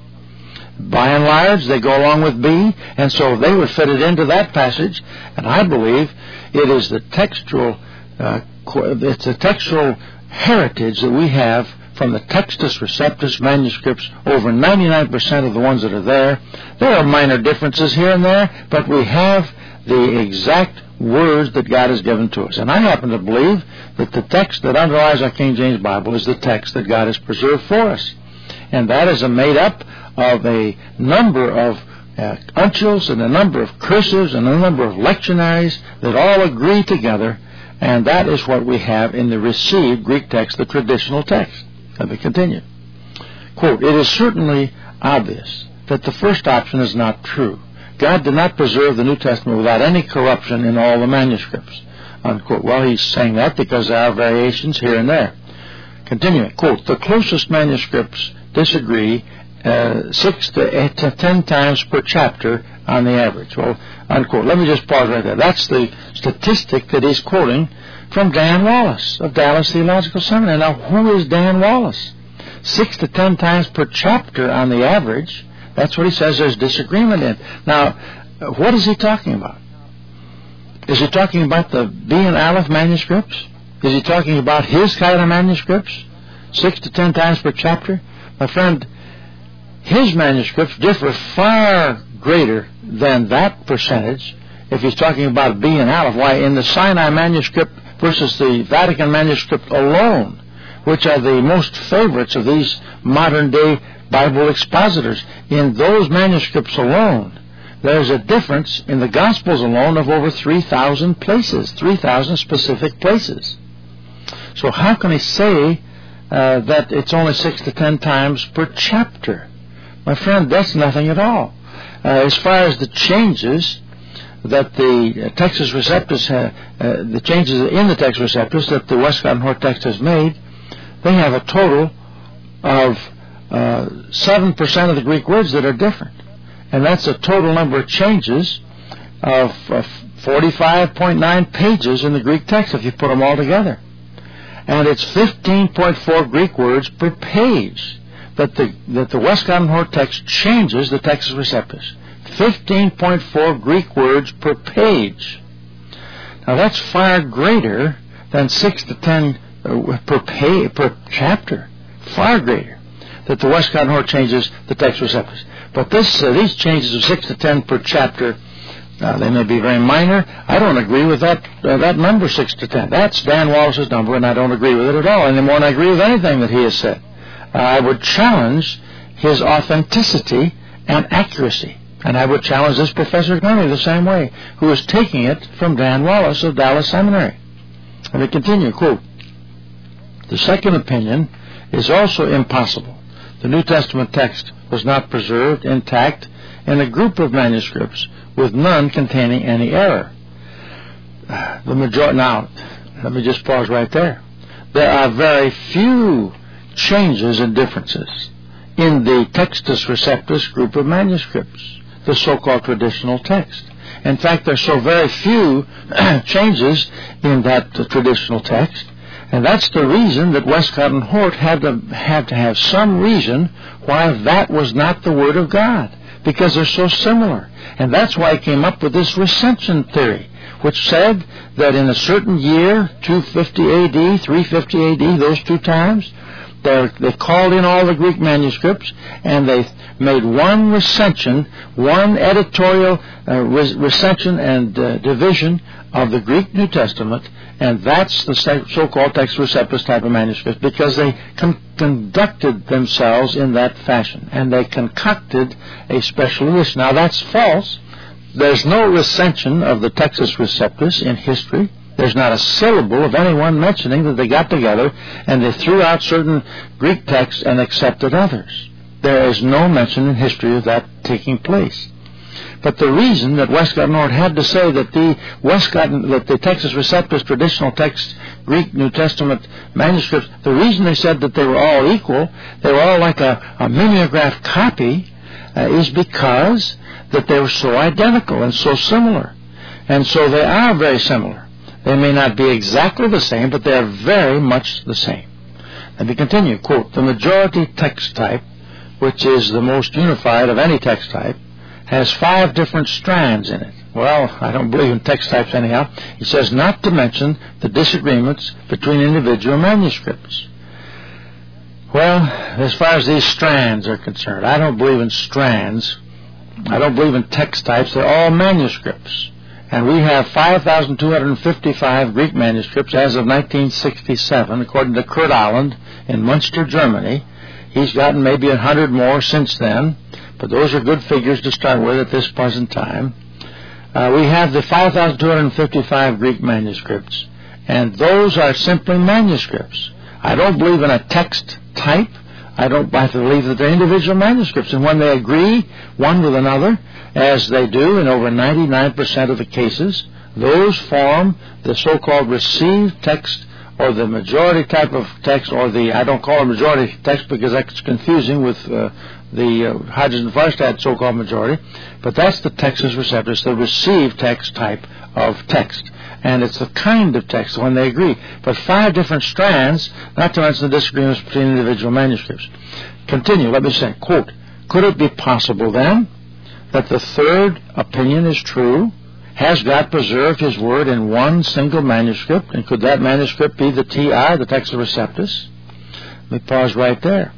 By and large, they go along with B, and so they would fit it into that passage, and I believe it is the textual, uh, it's a textual heritage that we have from the Textus Receptus manuscripts, over ninety-nine percent of the ones that are there. There are minor differences here and there, but we have the exact words that God has given to us. And I happen to believe that the text that underlies our King James Bible is the text that God has preserved for us. And that is made up of a number of uh, uncials and a number of cursives and a number of lectionaries that all agree together, and that is what we have in the received Greek text, the traditional text. Let me continue. Quote, "It is certainly obvious that the first option is not true. God did not preserve the New Testament without any corruption in all the manuscripts." Unquote. Well, he's saying that because there are variations here and there. Continuing, quote, "The closest manuscripts disagree uh, six to, eight to ten times per chapter on the average." Well, unquote. Let me just pause right there. That's the statistic that he's quoting from Dan Wallace of Dallas Theological Seminary. Now, who is Dan Wallace? Six to ten times per chapter on the average. That's what he says there's disagreement in. Now, what is he talking about? Is he talking about the B and Aleph manuscripts? Is he talking about his kind of manuscripts? Six to ten times per chapter? My friend, his manuscripts differ far greater than that percentage if he's talking about B and Aleph. Why, in the Sinai manuscript versus the Vatican manuscript alone, which are the most favorites of these modern-day Bible expositors, in those manuscripts alone, there's a difference in the Gospels alone of over three thousand places, three thousand specific places. So how can he say uh, that it's only six to ten times per chapter? My friend, that's nothing at all. Uh, as far as the changes that the uh, Textus Receptus, ha- uh, the changes in the Textus Receptus that the Westcott and Hort text has made, they have a total of uh, seven percent of the Greek words that are different. And that's a total number of changes of uh, forty-five point nine pages in the Greek text if you put them all together. And it's fifteen point four Greek words per page that the that the Westcott and Hort text changes the Textus Receptus. fifteen point four Greek words per page. Now that's far greater than six to ten uh, per page, per chapter. Far greater that the Westcott and Hort changes the Textus Receptus. But this, uh, these changes of six to ten per chapter, uh, they may be very minor. I don't agree with that uh, that number, six to ten. That's Dan Wallace's number, and I don't agree with it at all, any more than I agree with anything that he has said. Uh, I would challenge his authenticity and accuracy. And I would challenge this Professor Glennie the same way, who is taking it from Dan Wallace of Dallas Seminary. Let me continue, quote, "The second opinion is also impossible. The New Testament text was not preserved intact in a group of manuscripts with none containing any error." The majority, now, let me just pause right there. There are very few changes and differences in the Textus Receptus group of manuscripts, the so-called traditional text. In fact, there are so very few changes in that uh, traditional text And that's the reason that Westcott and Hort had to, had to have some reason why that was not the Word of God, because they're so similar. And that's why he came up with this recension theory, which said that in a certain year, two fifty A D, three fifty A D, those two times, they called in all the Greek manuscripts, and they made one recension, one editorial uh, res- recension and uh, division of the Greek New Testament, and that's the so-called Textus Receptus type of manuscript, because they con- conducted themselves in that fashion, and they concocted a special edition. Now, that's false. There's no recension of the Textus Receptus in history. There's not a syllable of anyone mentioning that they got together and they threw out certain Greek texts and accepted others. There is no mention in history of that taking place. But the reason that Westcott and Hort had to say that the Westcott, that the Textus Receptus traditional text, Greek New Testament manuscripts, the reason they said that they were all equal, they were all like a, a mimeograph copy, uh, is because that they were so identical and so similar. And so they are very similar. They may not be exactly the same, but they are very much the same. Let me continue. Quote, the majority text type, which is the most unified of any text type, has five different strands in it. Well, I don't believe in text types anyhow. He says not to mention the disagreements between individual manuscripts. Well, as far as these strands are concerned, I don't believe in strands. I don't believe in text types. They're all manuscripts. And we have five thousand two hundred fifty-five Greek manuscripts as of nineteen sixty-seven, according to Kurt Aland in Munster, Germany. He's gotten maybe a hundred more since then, but those are good figures to start with at this present time. Uh, we have the five thousand two hundred fifty-five Greek manuscripts, and those are simply manuscripts. I don't believe in a text type. I don't I believe that they're individual manuscripts, and when they agree one with another, as they do in over ninety-nine percent of the cases, those form the so-called received text, or the majority type of text, or the, I don't call it majority text because that's confusing with uh, the uh, Hodges and Farstad so-called majority, but that's the Textus Receptus, the received text type of text. And it's the kind of text when they agree. But five different strands, not to mention the disagreements between individual manuscripts. Continue, let me say, quote, could it be possible then that the third opinion is true? Has God preserved His Word in one single manuscript? And could that manuscript be the T I, the Textus Receptus? Let me pause right there.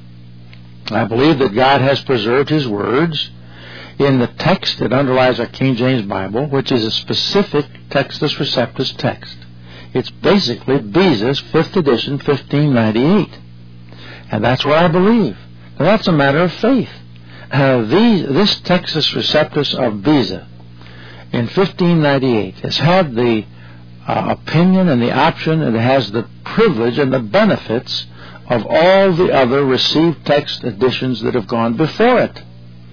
I believe that God has preserved His words in the text that underlies our King James Bible, which is a specific Textus Receptus text. It's basically Beza's fifth edition, fifteen ninety-eight. And that's what I believe. Now, that's a matter of faith. Uh, these, this Textus Receptus of Beza in fifteen ninety-eight has had the uh, opinion and the option, and it has the privilege and the benefits of all the other received text editions that have gone before it.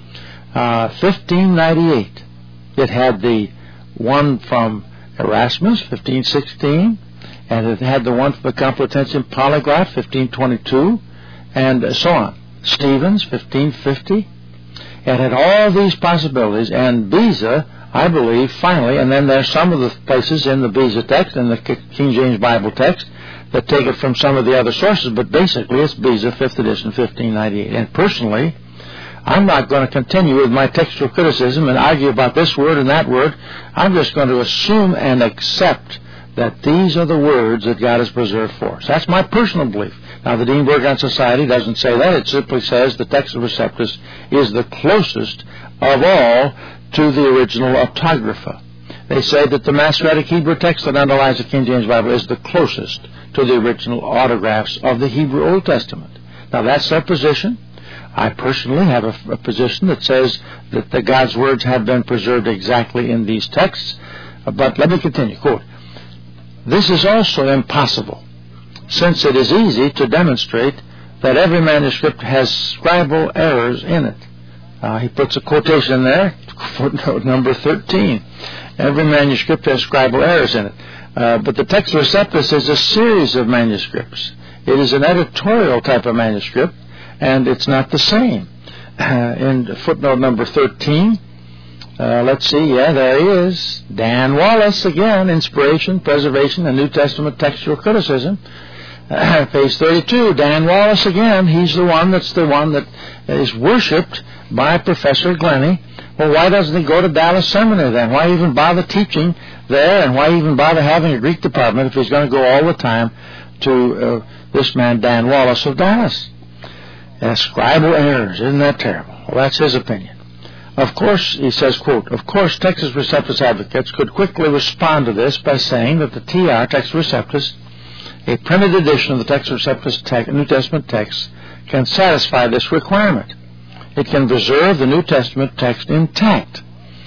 Uh, fifteen ninety-eight, it had the one from Erasmus, fifteen sixteen, and it had the one from the Complutensian Polyglot, fifteen twenty-two, and so on. Stevens, fifteen fifty. It had all these possibilities, and Beza, I believe, finally, and then there's some of the places in the Beza text and the King James Bible text that take it from some of the other sources, but basically it's Beza, fifth edition, fifteen ninety-eight. And personally, I'm not going to continue with my textual criticism and argue about this word and that word. I'm just going to assume and accept that these are the words that God has preserved for us. That's my personal belief. Now, the Dean Burgon Society doesn't say that. It simply says the Textus Receptus is the closest of all to the original autographa. They say that the Masoretic Hebrew text that underlies the King James Bible is the closest to the original autographs of the Hebrew Old Testament. Now, that's their position. I personally have a, a position that says that the God's words have been preserved exactly in these texts. Uh, but let me continue. Quote, this is also impossible, since it is easy to demonstrate that every manuscript has scribal errors in it. Uh, he puts a quotation there, footnote number thirteen. Every manuscript has scribal errors in it. Uh, but the Textus Receptus is a series of manuscripts. It is an editorial type of manuscript, and it's not the same. Uh, in footnote number thirteen, uh, let's see, yeah, there he is. Dan Wallace, again, Inspiration, Preservation, and New Testament Textual Criticism. Uh, page thirty-two, Dan Wallace again. He's the one that's the one that is worshipped by Professor Glennie. Well, why doesn't he go to Dallas Seminary then? Why even bother teaching there, and why even bother having a Greek department if he's going to go all the time to uh, this man Dan Wallace of Dallas? And scribal errors, isn't that terrible? Well, that's his opinion. Of course, he says, quote, of course, Textus Receptus advocates could quickly respond to this by saying that the T R, Textus Receptus, a printed edition of the Textus Receptus text, New Testament text, can satisfy this requirement. It can preserve the New Testament text intact.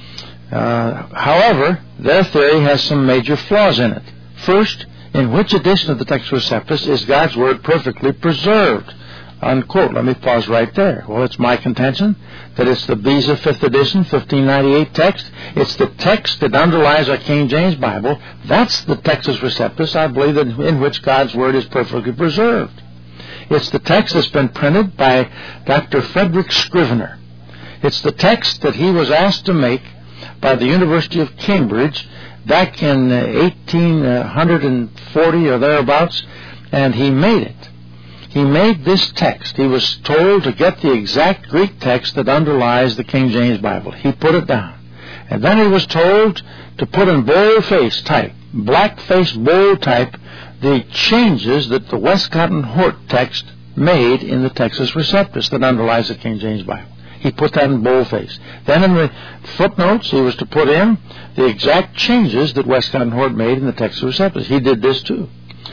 Uh, however, their theory has some major flaws in it. First, in which edition of the Textus Receptus is God's Word perfectly preserved? Unquote. Let me pause right there. Well, it's my contention that it's the Beza fifth edition, fifteen ninety-eight text. It's the text that underlies our King James Bible. That's the Textus Receptus, I believe, that in which God's Word is perfectly preserved. It's the text that's been printed by Doctor Frederick Scrivener. It's the text that he was asked to make by the University of Cambridge back in eighteen forty or thereabouts, and he made it. He made this text. He was told to get the exact Greek text that underlies the King James Bible. He put it down. And then he was told to put in bold-face type, black-face bold type, the changes that the Westcott and Hort text made in the Textus Receptus that underlies the King James Bible. He put that in boldface. Then in the footnotes, he was to put in the exact changes that Westcott and Hort made in the Textus Receptus. He did this too.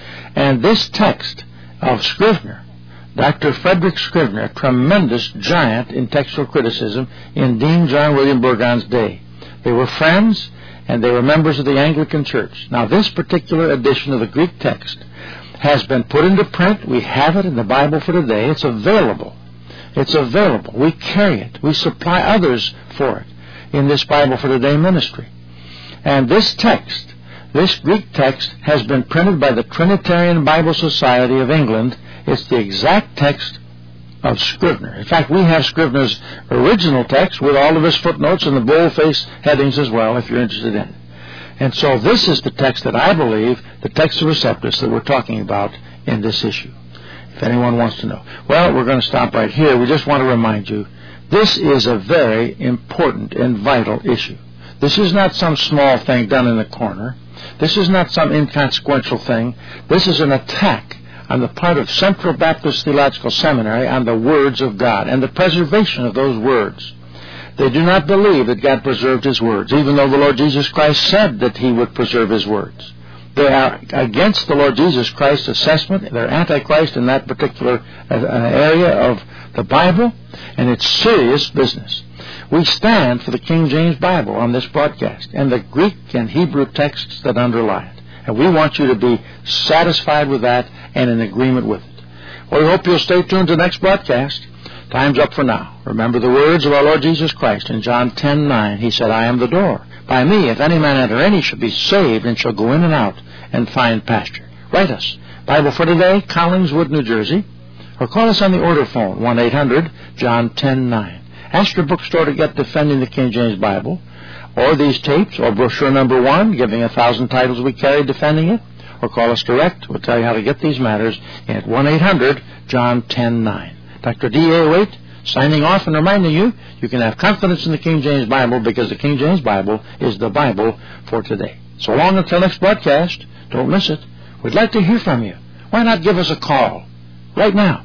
And this text of Scrivener, Doctor Frederick Scrivener, a tremendous giant in textual criticism in Dean John William Burgon's day. They were friends, and they were members of the Anglican Church. Now, this particular edition of the Greek text has been put into print. We have it in the Bible for today. It's available. It's available. We carry it. We supply others for it in this Bible for Today ministry. And this text, this Greek text, has been printed by the Trinitarian Bible Society of England. It's the exact text of Scrivener. In fact, we have Scrivener's original text with all of his footnotes and the boldface headings as well, if you're interested in it. And so this is the text that I believe, the Textus Receptus, that we're talking about in this issue, if anyone wants to know. Well, we're going to stop right here. We just want to remind you, this is a very important and vital issue. This is not some small thing done in the corner. This is not some inconsequential thing. This is an attack on the part of Central Baptist Theological Seminary on the words of God and the preservation of those words. They do not believe that God preserved His words, even though the Lord Jesus Christ said that He would preserve His words. They are against the Lord Jesus Christ's assessment. They're antichrist in that particular uh, area of the Bible, and it's serious business. We stand for the King James Bible on this broadcast and the Greek and Hebrew texts that underlie it. And we want you to be satisfied with that and in agreement with it. Well, we hope you'll stay tuned to the next broadcast. Time's up for now. Remember the words of our Lord Jesus Christ in John ten nine. He said, I am the door. By me, if any man enter any, shall be saved and shall go in and out and find pasture. Write us. Bible for Today, Collingswood, New Jersey. Or call us on the order phone, one eight hundred John ten nine. Ask your bookstore to get Defending the King James Bible, or these tapes, or brochure number one, giving a thousand titles we carry defending it, or call us direct. We'll tell you how to get these matters at one eight hundred John ten nine. Doctor D A Waite, signing off and reminding you, you can have confidence in the King James Bible because the King James Bible is the Bible for today. So long until next broadcast. Don't miss it. We'd like to hear from you. Why not give us a call right now?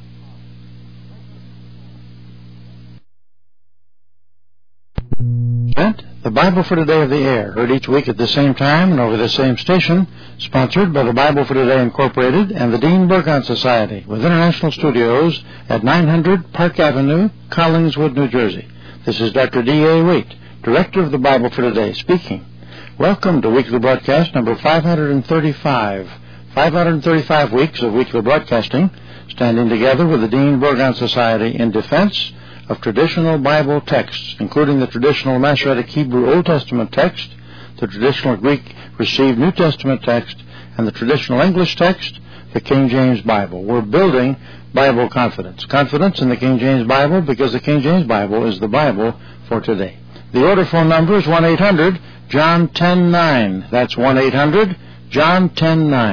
The Bible for Today of the Air, heard each week at the same time and over the same station, sponsored by the Bible for Today Incorporated and the Dean Burgon Society, with international studios at nine hundred Park Avenue, Collingswood, New Jersey. This is Doctor D A Waite, Director of the Bible for Today, speaking. Welcome to weekly broadcast number five hundred thirty-five. five hundred thirty-five weeks of weekly broadcasting, standing together with the Dean Burgon Society in defense of traditional Bible texts, including the traditional Masoretic Hebrew Old Testament text, the traditional Greek Received New Testament text, and the traditional English text, the King James Bible. We're building Bible confidence. Confidence in the King James Bible because the King James Bible is the Bible for today. The order phone number is one eight hundred John ten nine. That's one eight hundred John ten nine.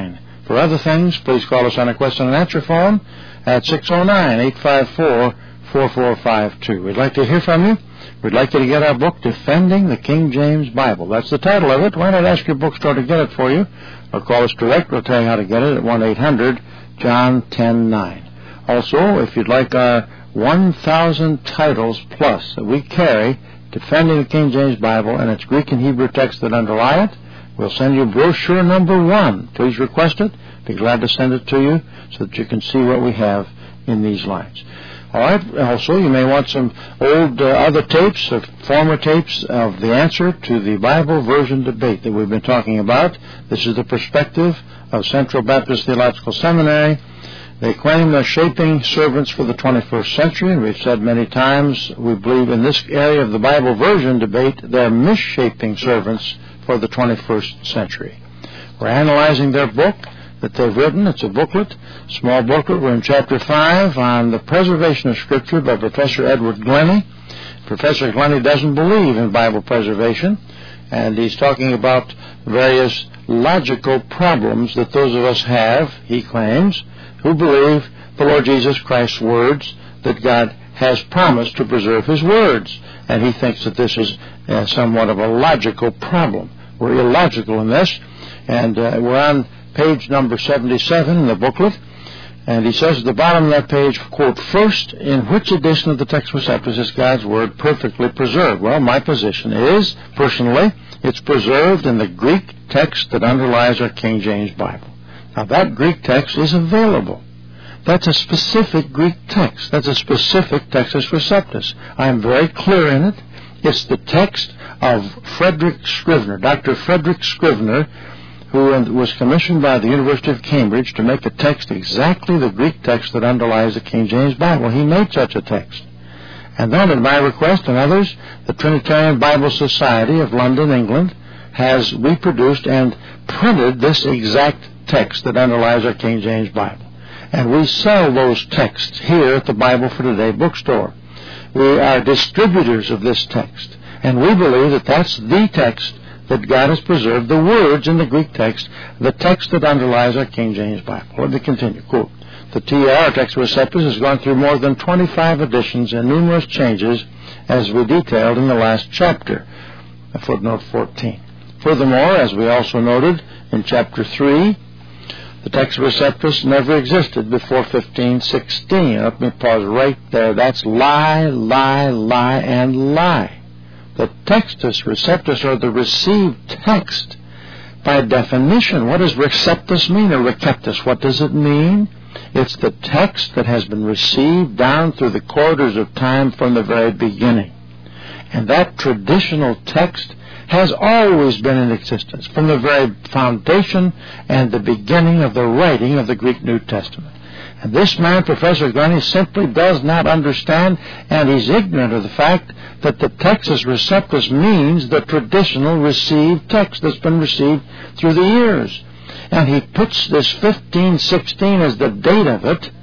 For other things, please call us on a question and answer phone at six oh nine, eight five four, four four five two. We'd like to hear from you. We'd like you to get our book, Defending the King James Bible. That's the title of it. Why not ask your bookstore to get it for you? Or call us direct. We'll tell you how to get it at one eight hundred John ten nine. Also, if you'd like our one thousand titles plus that we carry, Defending the King James Bible and its Greek and Hebrew text that underlie it, we'll send you brochure number one. Please request it. Be glad to send it to you so that you can see what we have in these lines. All right. Also, you may want some old uh, other tapes, or former tapes of the answer to the Bible version debate that we've been talking about. This is the perspective of Central Baptist Theological Seminary. They claim they're shaping servants for the twenty-first century, and we've said many times we believe in this area of the Bible version debate they're misshaping servants for the twenty-first century. We're analyzing their book that they've written. It's a booklet, small booklet. We're in Chapter five on the preservation of Scripture by Professor Edward Glennie. Professor Glennie doesn't believe in Bible preservation, and he's talking about various logical problems that those of us have, he claims, who believe the Lord Jesus Christ's words, that God has promised to preserve His words. And he thinks that this is uh, somewhat of a logical problem. We're illogical in this, and uh, we're on page number seventy-seven in the booklet, and he says at the bottom of that page, quote, "First, in which edition of the Textus Receptus is God's Word perfectly preserved?" Well, my position is, personally, it's preserved in the Greek text that underlies our King James Bible. Now, that Greek text is available. That's a specific Greek text. That's a specific Textus Receptus. I am very clear in it. It's the text of Frederick Scrivener, Doctor Frederick Scrivener, who was commissioned by the University of Cambridge to make a text exactly the Greek text that underlies the King James Bible. He made such a text. And then, at my request and others, the Trinitarian Bible Society of London, England, has reproduced and printed this exact text that underlies our King James Bible. And we sell those texts here at the Bible for Today bookstore. We are distributors of this text. And we believe that that's the text that God has preserved, the words in the Greek text, the text that underlies our King James Bible. Let me continue. Quote, "The T R, Textus Receptus, has gone through more than twenty-five editions and numerous changes, as we detailed in the last chapter." Footnote fourteen. Furthermore, as we also noted in Chapter three, the Textus Receptus never existed before fifteen sixteen. Let me pause right there. That's lie, lie, lie, and lie. The Textus Receptus, or the received text, by definition, what does receptus mean, or receptus? What does it mean? It's the text that has been received down through the corridors of time from the very beginning. And that traditional text has always been in existence from the very foundation and the beginning of the writing of the Greek New Testament. And this man, Professor Glennie, simply does not understand, and he's ignorant of the fact that the Textus Receptus means the traditional received text that's been received through the years. And he puts this fifteen sixteen as the date of it,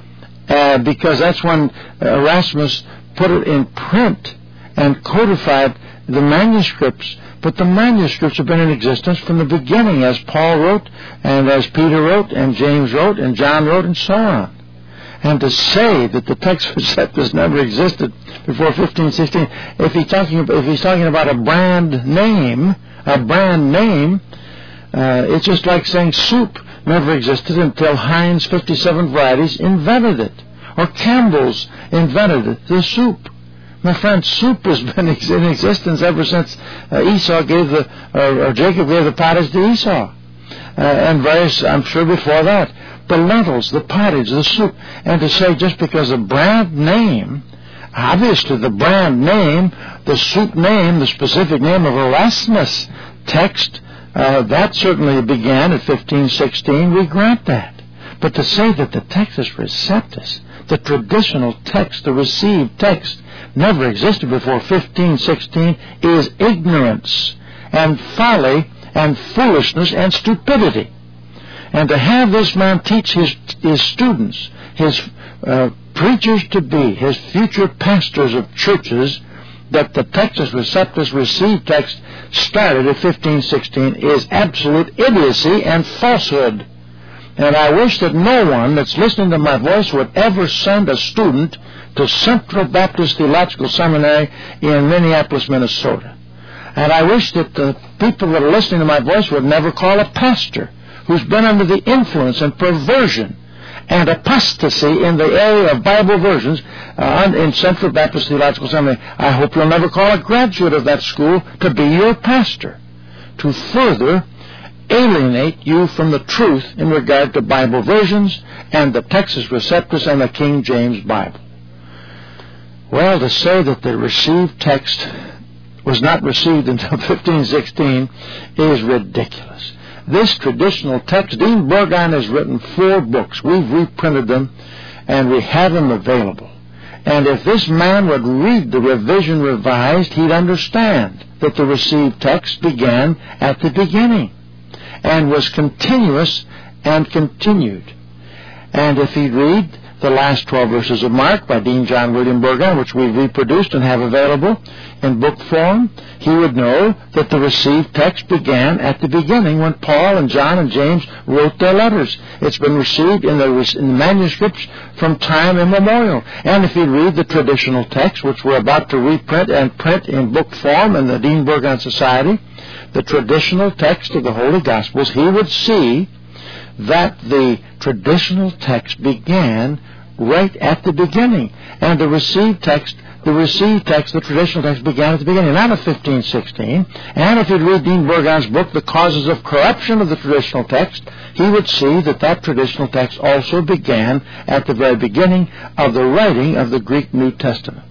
uh, because that's when Erasmus put it in print and codified the manuscripts. But the manuscripts have been in existence from the beginning, as Paul wrote, and as Peter wrote, and James wrote, and John wrote, and so on. And to say that the Textus Receptus never existed before fifteen sixteen, if he's talking about, if he's talking about a brand name, a brand name, uh, it's just like saying soup never existed until Heinz fifty-seven Varieties invented it, or Campbell's invented it, the soup. My friend, soup has been in existence ever since uh, Esau gave the, or, or Jacob gave the pottage to Esau. Uh, and various, I'm sure before that. The lentils, the pottage, the soup. And to say just because a brand name, obviously the brand name, the soup name, the specific name of Erasmus text, uh, that certainly began at fifteen sixteen, we grant that. But to say that the Textus Receptus, the traditional text, the received text, never existed before fifteen sixteen is ignorance and folly and foolishness and stupidity. And to have this man teach his, his students, his uh, preachers-to-be, his future pastors of churches, that the Textus Receptus received text started at fifteen sixteen is absolute idiocy and falsehood. And I wish that no one that's listening to my voice would ever send a student to Central Baptist Theological Seminary in Minneapolis, Minnesota. And I wish that the people that are listening to my voice would never call a pastor who's been under the influence and perversion and apostasy in the area of Bible versions uh, in Central Baptist Theological Seminary. I hope you'll never call a graduate of that school to be your pastor, to further alienate you from the truth in regard to Bible versions and the Textus Receptus and the King James Bible. Well, to say that the received text was not received until fifteen sixteen is ridiculous. This traditional text, Dean Burgon has written four books. We've reprinted them, and we have them available. And if this man would read the Revision Revised, he'd understand that the received text began at the beginning and was continuous and continued. And if he'd read the last twelve verses of Mark by Dean John William Burgon, which we've reproduced and have available in book form, he would know that the received text began at the beginning when Paul and John and James wrote their letters. It's been received in the, in the manuscripts from time immemorial. And if he'd read the traditional text, which we're about to reprint and print in book form in the Dean Burgon Society, the traditional text of the Holy Gospels, he would see that the traditional text began right at the beginning. And the received text, the received text, the traditional text began at the beginning, not of fifteen sixteen. And if you'd read Dean Burgon's book, The Causes of Corruption of the Traditional Text, he would see that that traditional text also began at the very beginning of the writing of the Greek New Testament.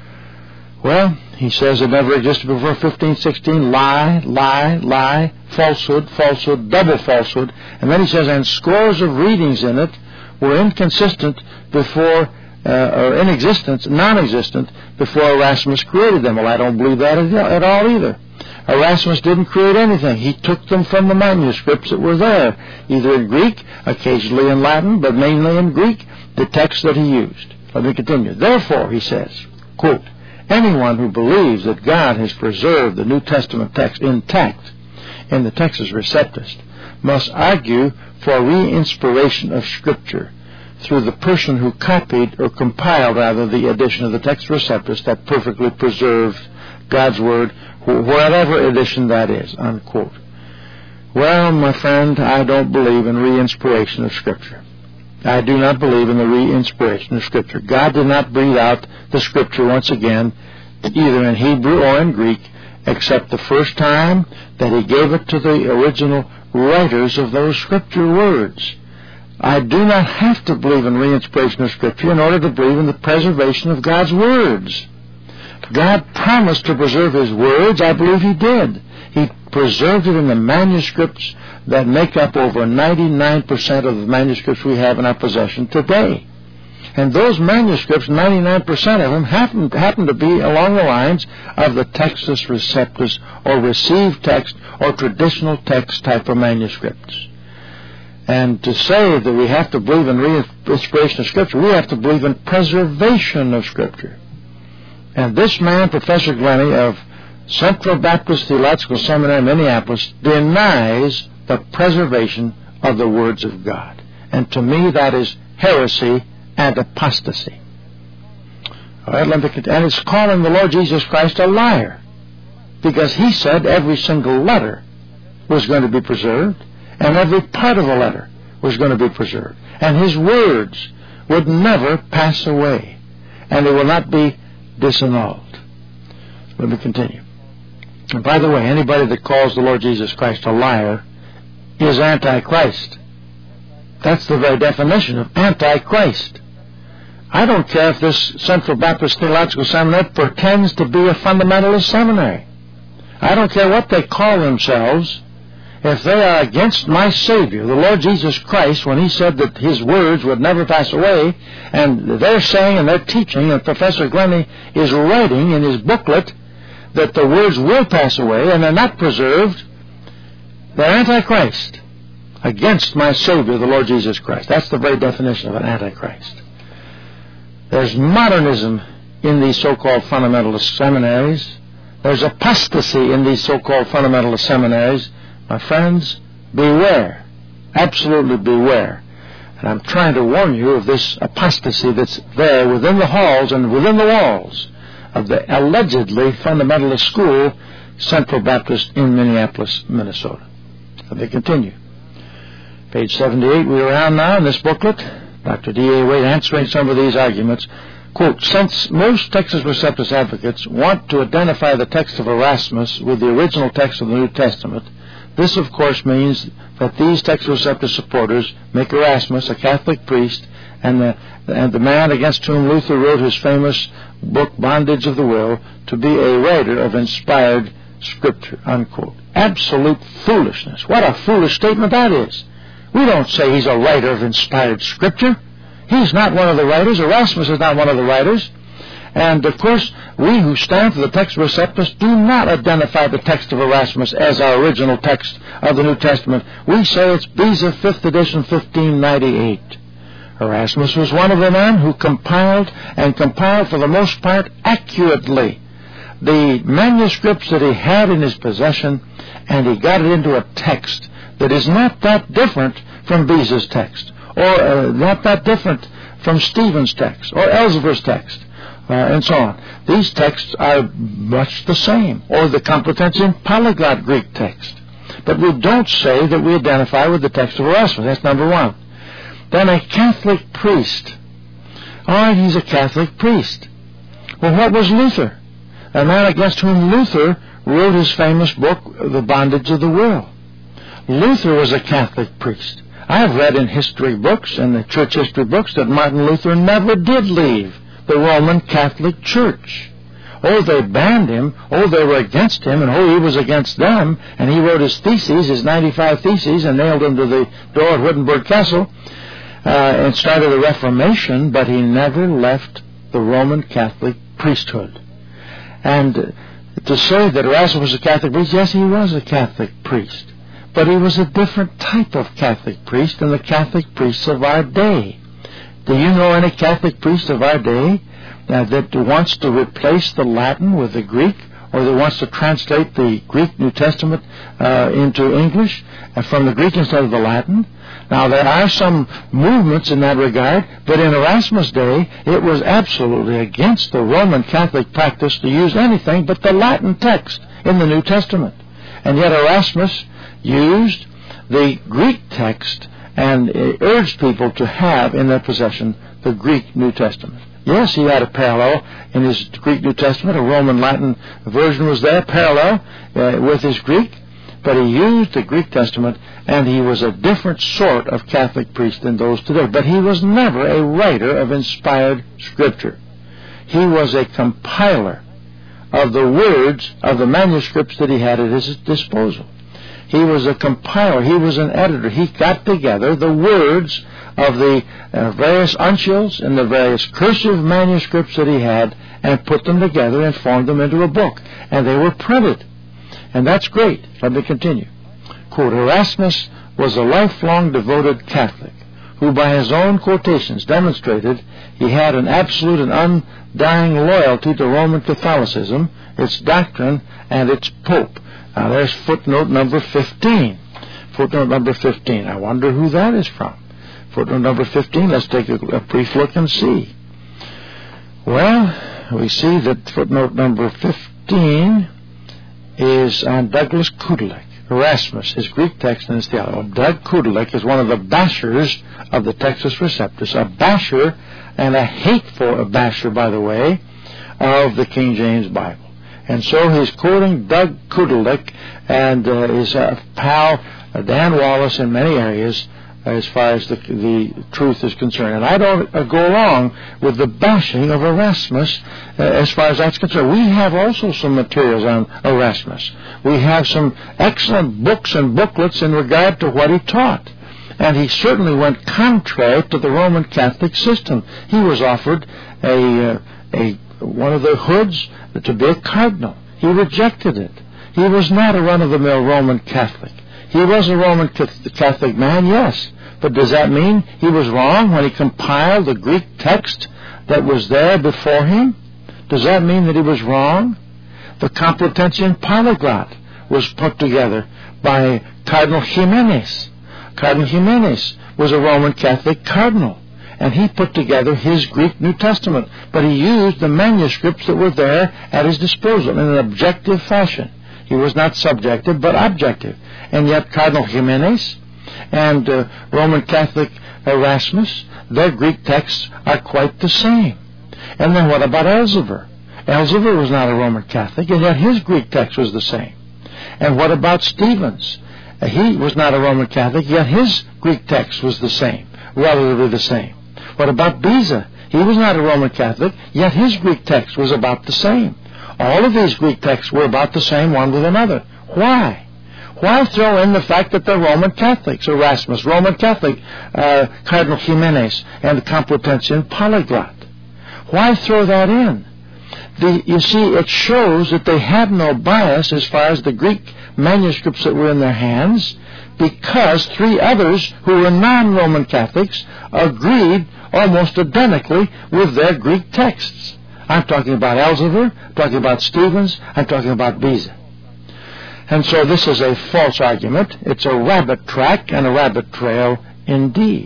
Well, he says it never existed before fifteen sixteen. Lie, lie, lie, falsehood, falsehood, double falsehood. And then he says, and scores of readings in it were inconsistent before, uh, or in existence, non-existent, before Erasmus created them. Well, I don't believe that at all either. Erasmus didn't create anything. He took them from the manuscripts that were there, either in Greek, occasionally in Latin, but mainly in Greek, the text that he used. Let me continue. Therefore, he says, quote, anyone who believes that God has preserved the New Testament text intact in the Textus Receptus must argue for re-inspiration of Scripture through the person who copied or compiled, rather, the edition of the Textus Receptus that perfectly preserved God's Word, whatever edition that is, unquote. Well, my friend, I don't believe in re-inspiration of Scripture. I do not believe in the re-inspiration of Scripture. God did not breathe out the Scripture once again, either in Hebrew or in Greek, except the first time that He gave it to the original writers of those Scripture words. I do not have to believe in re-inspiration of Scripture in order to believe in the preservation of God's words. God promised to preserve His words. I believe He did. He preserved it in the manuscripts that make up over ninety-nine percent of the manuscripts we have in our possession today. And those manuscripts, ninety-nine percent of them, happen, happen to be along the lines of the Textus Receptus or received text or traditional text type of manuscripts. And to say that we have to believe in re-inspiration of Scripture, we have to believe in preservation of Scripture. And this man, Professor Glennie of Central Baptist Theological Seminary, Minneapolis, denies the preservation of the words of God. And to me, that is heresy and apostasy. All right, let me continue. And it's calling the Lord Jesus Christ a liar, because He said every single letter was going to be preserved, and every part of the letter was going to be preserved. And His words would never pass away, and they will not be disannulled. Let me continue. And by the way, anybody that calls the Lord Jesus Christ a liar is Antichrist. That's the very definition of Antichrist. I don't care if this Central Baptist Theological Seminary pretends to be a fundamentalist seminary. I don't care what they call themselves. If they are against my Savior, the Lord Jesus Christ, when He said that His words would never pass away, and they're saying and they're teaching, and Professor Glennie is writing in his booklet that the words will pass away and they're not preserved, they're Antichrist, against my Savior, the Lord Jesus Christ. That's the very definition of an Antichrist. There's modernism in these so-called fundamentalist seminaries. There's apostasy in these so-called fundamentalist seminaries. My friends, beware. absolutely beware. And I'm trying to warn you of this apostasy that's there within the halls and within the walls of the allegedly fundamentalist school, Central Baptist in Minneapolis, Minnesota. Let me continue. Page seventy-eight, we are on now in this booklet. Doctor D A Wade answering some of these arguments. Quote, since most Textus Receptus advocates want to identify the text of Erasmus with the original text of the New Testament, this, of course, means that these Textus Receptus supporters make Erasmus a Catholic priest and the, and the man against whom Luther wrote his famous book, Bondage of the Will, to be a writer of inspired Scripture, unquote. Absolute foolishness. What a foolish statement that is. We don't say he's a writer of inspired Scripture. He's not one of the writers. Erasmus is not one of the writers. And, of course, we who stand for the Textus Receptus do not identify the text of Erasmus as our original text of the New Testament. We say it's Beza, fifth edition, fifteen ninety-eight. Erasmus was one of the men who compiled, and compiled for the most part accurately, the manuscripts that he had in his possession, and he got it into a text that is not that different from Beza's text, or uh, not that different from Stephen's text, or Elzevier's text. Uh, and so on. These texts are much the same, or the Complutensian polyglot Greek text. But we don't say that we identify with the text of Erasmus. That's number one. Then a Catholic priest. All right, he's a Catholic priest. Well, what was Luther? A man against whom Luther wrote his famous book, The Bondage of the Will. Luther was a Catholic priest. I've read in history books, and the church history books, that Martin Luther never did leave the Roman Catholic Church. Oh, they banned him. Oh, they were against him, and oh, he was against them. And he wrote his theses, his ninety-five theses, and nailed them to the door at Wittenberg Castle, uh, and started a Reformation, but he never left the Roman Catholic priesthood. And uh, to say that Erasmus was a Catholic priest, yes, he was a Catholic priest. But he was a different type of Catholic priest than the Catholic priests of our day. Do you know any Catholic priest of our day uh, that wants to replace the Latin with the Greek, or that wants to translate the Greek New Testament uh, into English uh, from the Greek instead of the Latin? Now, there are some movements in that regard, but in Erasmus' day, it was absolutely against the Roman Catholic practice to use anything but the Latin text in the New Testament. And yet Erasmus used the Greek text and urged people to have in their possession the Greek New Testament. Yes, he had a parallel in his Greek New Testament. A Roman Latin version was there, parallel uh, with his Greek, but he used the Greek Testament, and he was a different sort of Catholic priest than those today. But he was never a writer of inspired Scripture. He was a compiler of the words of the manuscripts that he had at his disposal. He was a compiler. He was an editor. He got together the words of the uh, various uncials and the various cursive manuscripts that he had and put them together and formed them into a book. And they were printed. And that's great. Let me continue. Quote, Erasmus was a lifelong devoted Catholic who by his own quotations demonstrated he had an absolute and undying loyalty to Roman Catholicism, its doctrine, and its Pope. Now, there's footnote number fifteen. Footnote number fifteen. I wonder who that is from. Footnote number fifteen, let's take a, a brief look and see. Well, we see that footnote number fifteen is on Douglas Kudelek, Erasmus, his Greek text and his theology. Well, Doug Kudelek is one of the bashers of the Textus Receptus, a basher and a hateful basher, by the way, of the King James Bible. And so he's quoting Doug Kudelek and uh, his uh, pal uh, Dan Wallace in many areas as far as the, the truth is concerned. And I don't uh, go along with the bashing of Erasmus uh, as far as that's concerned. We have also some materials on Erasmus. We have some excellent books and booklets in regard to what he taught. And he certainly went contrary to the Roman Catholic system. He was offered a, uh, a one of the hoods to be a cardinal. He rejected it. He was not a run-of-the-mill Roman Catholic. He was a Roman Catholic man, yes. But does that mean he was wrong when he compiled the Greek text that was there before him? Does that mean that he was wrong? The Complutensian polyglot was put together by Cardinal Jimenez. Cardinal Jimenez was a Roman Catholic cardinal, and he put together his Greek New Testament, but he used the manuscripts that were there at his disposal in an objective fashion. He was not subjective, but objective. And yet Cardinal Jimenez and uh, Roman Catholic Erasmus, their Greek texts are quite the same. And then what about Elzevir? Elzevir was not a Roman Catholic, and yet his Greek text was the same. And what about Stevens? Uh, he was not a Roman Catholic, yet his Greek text was the same, relatively the same. What about Beza? He was not a Roman Catholic, yet his Greek text was about the same. All of these Greek texts were about the same one with another. Why? Why throw in the fact that they're Roman Catholics? Erasmus, Roman Catholic, uh, Cardinal Jimenez, and the Complutensian polyglot. Why throw that in? The, you see, it shows that they had no bias as far as the Greek manuscripts that were in their hands, because three others who were non-Roman Catholics agreed almost identically with their Greek texts. I'm talking about Elzevir, I'm talking about Stevens, I'm talking about Beza. And so this is a false argument. It's a rabbit track and a rabbit trail indeed.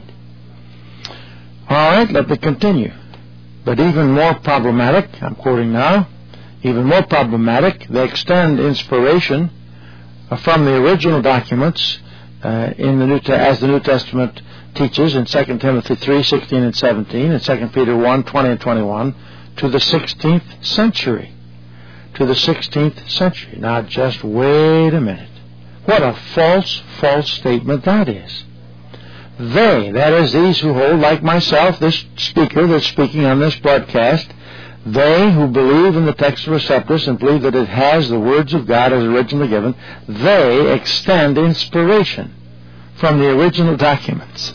All right, let me continue. But even more problematic, I'm quoting now, even more problematic, they extend inspiration from the original documents uh, in the New Te- as the New Testament teaches in Second Timothy three, sixteen and seventeen, and Second Peter one, twenty and twenty-one, to the sixteenth century. To the sixteenth century. Now just wait a minute. What a false, false statement that is. They, that is these who hold, like myself, this speaker that's speaking on this broadcast, they who believe in the text of Receptus and believe that it has the words of God as originally given, they extend inspiration from the original documents.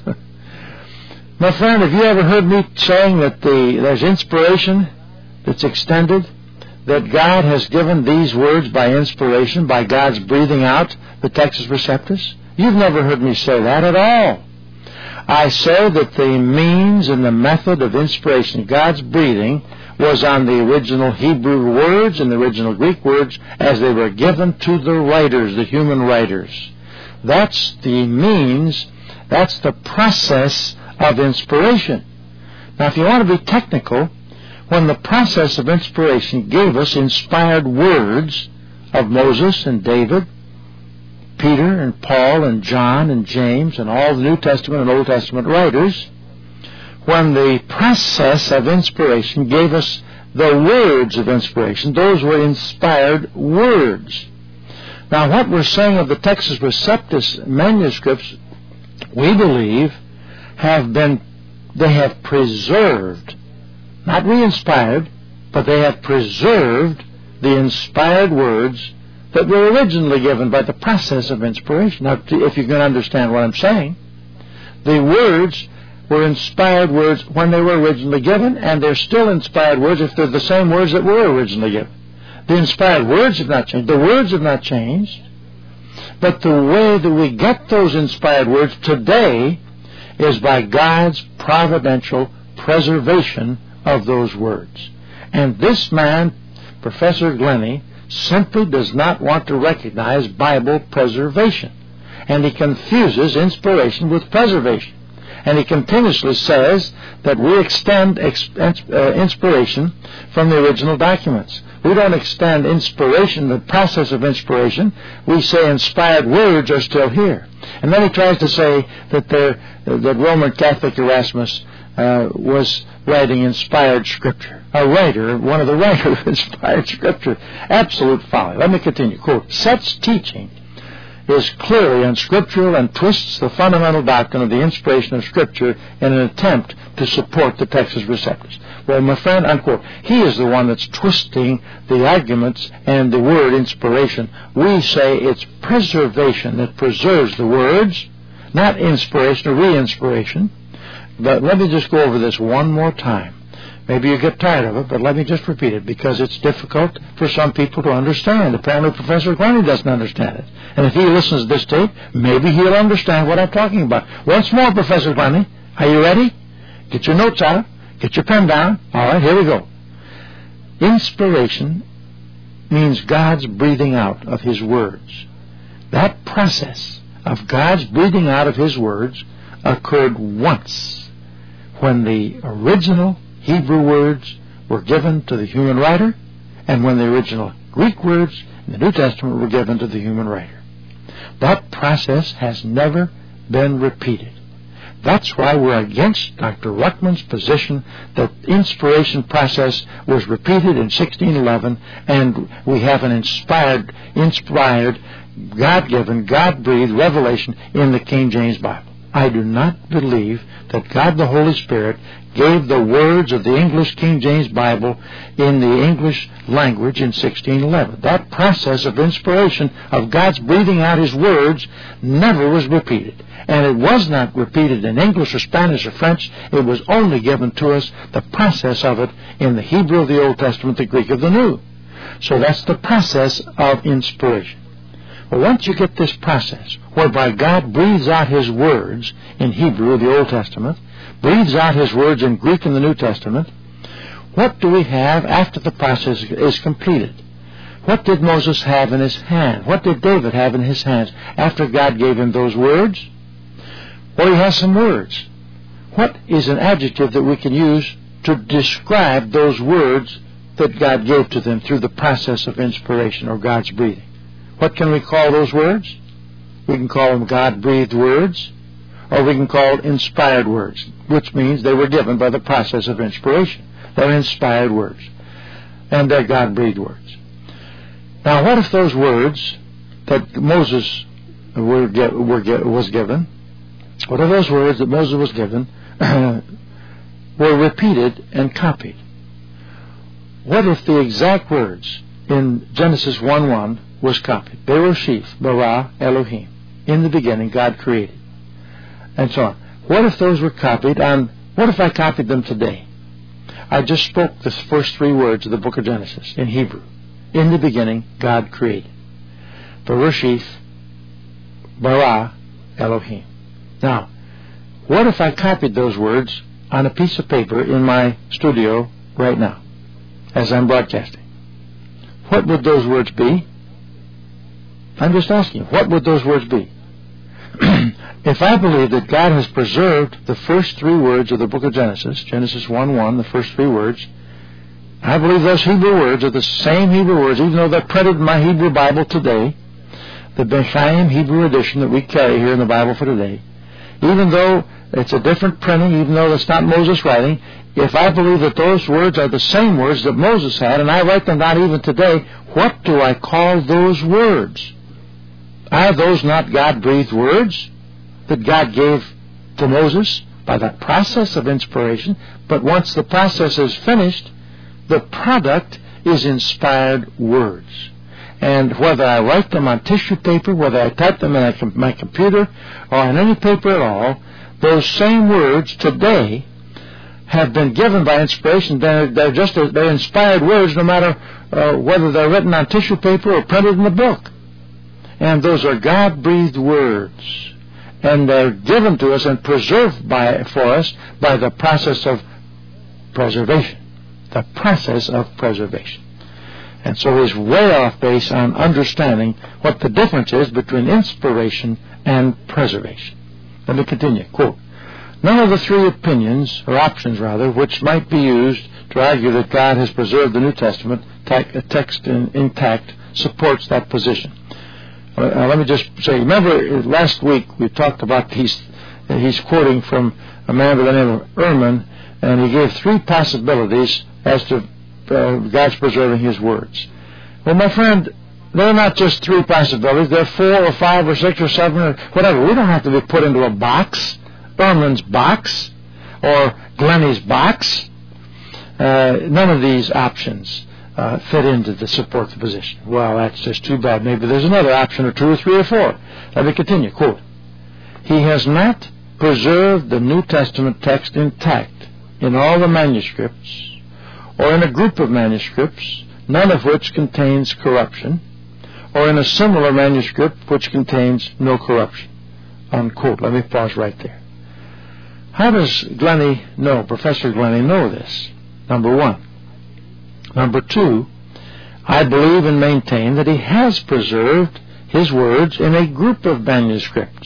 My friend, have you ever heard me saying that the, there's inspiration that's extended? That God has given these words by inspiration, by God's breathing out the Textus Receptus? You've never heard me say that at all. I say that the means and the method of inspiration, God's breathing, was on the original Hebrew words and the original Greek words as they were given to the writers, the human writers. That's the means, that's the process of inspiration. Now, if you want to be technical, when the process of inspiration gave us inspired words of Moses and David, Peter and Paul and John and James and all the New Testament and Old Testament writers, when the process of inspiration gave us the words of inspiration, those were inspired words. Now, what we're saying of the Textus Receptus manuscripts, we believe, have been, they have preserved, not re-inspired, but they have preserved the inspired words that were originally given by the process of inspiration. Now, if you can understand what I'm saying, the words were inspired words when they were originally given, and they're still inspired words if they're the same words that were originally given. The inspired words have not changed. The words have not changed. But the way that we get those inspired words today is by God's providential preservation of those words. And this man, Professor Glennie, simply does not want to recognize Bible preservation. And he confuses inspiration with preservation. And he continuously says that we extend exp- uh, inspiration from the original documents. We don't extend inspiration, the process of inspiration. We say inspired words are still here. And then he tries to say that, that Roman Catholic Erasmus uh, was writing inspired scripture. A writer, one of the writers of inspired scripture. Absolute folly. Let me continue. Quote, such teaching is clearly unscriptural and twists the fundamental doctrine of the inspiration of Scripture in an attempt to support the Textus Receptus. Well, my friend, unquote, he is the one that's twisting the arguments and the word inspiration. We say it's preservation that preserves the words, not inspiration or re-inspiration. But let me just go over this one more time. Maybe you get tired of it, but let me just repeat it, because it's difficult for some people to understand. Apparently Professor Glennie doesn't understand it. And if he listens to this tape, maybe he'll understand what I'm talking about. Once more, Professor Glennie, are you ready? Get your notes out. Get your pen down. All right, here we go. Inspiration means God's breathing out of His words. That process of God's breathing out of His words occurred once, when the original Hebrew words were given to the human writer, and when the original Greek words in the New Testament were given to the human writer. That process has never been repeated. That's why we're against Doctor Ruckman's position that inspiration process was repeated in sixteen eleven, and we have an inspired, inspired, God-given, God-breathed revelation in the King James Bible. I do not believe that God the Holy Spirit gave the words of the English King James Bible in the English language in sixteen eleven. That process of inspiration, of God's breathing out His words, never was repeated. And it was not repeated in English or Spanish or French. It was only given to us, the process of it, in the Hebrew of the Old Testament, the Greek of the New. So that's the process of inspiration. Well, once you get this process, whereby God breathes out His words in Hebrew of the Old Testament, breathes out His words in Greek in the New Testament, what do we have after the process is completed? What did Moses have in his hand? What did David have in his hands after God gave him those words? Well, he has some words. What is an adjective that we can use to describe those words that God gave to them through the process of inspiration or God's breathing? What can we call those words? We can call them God-breathed words, or we can call it inspired words, which means they were given by the process of inspiration. They're inspired words, and they're God-breathed words. Now, what if those words that Moses were, were, was given, what if those words that Moses was given were repeated and copied? What if the exact words in Genesis one one was copied? Bereshith, bara, Elohim. In the beginning, God created. And so on. What if those were copied on, what if I copied them today? I just spoke the first three words of the book of Genesis in Hebrew. In the beginning, God created. Bereshith, bara, Elohim. Now, what if I copied those words on a piece of paper in my studio right now, as I'm broadcasting? What would those words be? I'm just asking, what would those words be? If I believe that God has preserved the first three words of the book of Genesis, Genesis one one, the first three words, I believe those Hebrew words are the same Hebrew words, even though they're printed in my Hebrew Bible today, the Bechaim Hebrew edition that we carry here in the Bible for today. Even though it's a different printing, even though it's not Moses writing, if I believe that those words are the same words that Moses had, and I write them down even today, what do I call those words? Are those not God-breathed words that God gave to Moses by that process of inspiration? But once the process is finished, the product is inspired words. And whether I write them on tissue paper, whether I type them in my computer, or on any paper at all, those same words today have been given by inspiration. They're, they're just they're inspired words, no matter uh, whether they're written on tissue paper or printed in a book. And those are God-breathed words, and they're given to us and preserved by for us by the process of preservation. The process of preservation. And so he's way off base on understanding what the difference is between inspiration and preservation. Let me continue. Quote, none of the three opinions, or options rather, which might be used to argue that God has preserved the New Testament te- text in, intact supports that position. Uh, let me just say, remember last week we talked about these, uh, he's quoting from a man by the name of Ehrman, and he gave three possibilities as to uh, God's preserving His words. Well, my friend, they're not just three possibilities. They're four or five or six or seven or whatever. We don't have to be put into a box, Ehrman's box or Glenny's box. Uh, none of these options uh, fit into the support the position. Well, that's just too bad. Maybe there's another option or two or three or four. Let me continue. Quote, he has not preserved the New Testament text intact in all the manuscripts or in a group of manuscripts, none of which contains corruption, or in a similar manuscript which contains no corruption. Unquote. Let me pause right there. How does Glenny know, Professor Glenny know this? Number one. Number two, I believe and maintain that he has preserved his words in a group of manuscripts.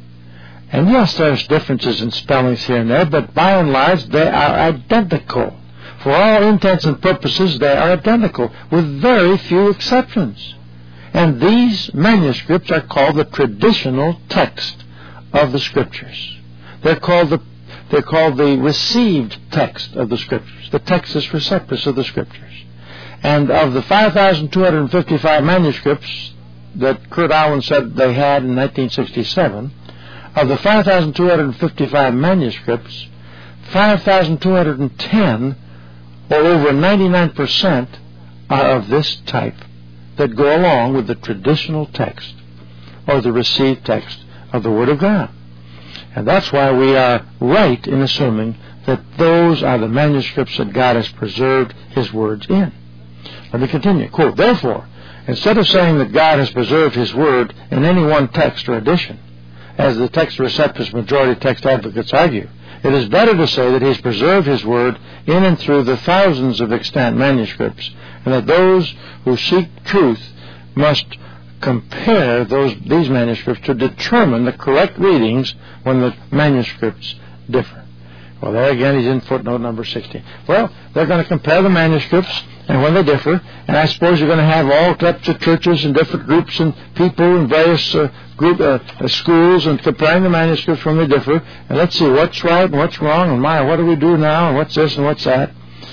And yes, there's differences in spellings here and there, but by and large they are identical. For all intents and purposes, they are identical, with very few exceptions. And these manuscripts are called the traditional text of the Scriptures. They're called the they're called the received text of the Scriptures, the Textus Receptus of the Scriptures. And of the five thousand two hundred fifty-five manuscripts that Kurt Allen said they had in nineteen sixty-seven, of the five thousand two hundred fifty-five manuscripts, five thousand two hundred ten, or over ninety-nine percent, are of this type that go along with the traditional text or the received text of the Word of God. And that's why we are right in assuming that those are the manuscripts that God has preserved His words in. Let me continue. Quote, therefore, instead of saying that God has preserved His Word in any one text or edition, as the Textus Receptus majority text advocates argue, it is better to say that He has preserved His Word in and through the thousands of extant manuscripts, and that those who seek truth must compare those these manuscripts to determine the correct readings when the manuscripts differ. Well, there again, he's in footnote number sixteen. Well, they're going to compare the manuscripts, and when they differ, and I suppose you're going to have all types of churches and different groups and people and various uh, group uh, uh, schools and comparing the manuscripts when they differ, and let's see what's right and what's wrong, and my, what do we do now, and what's this and what's that.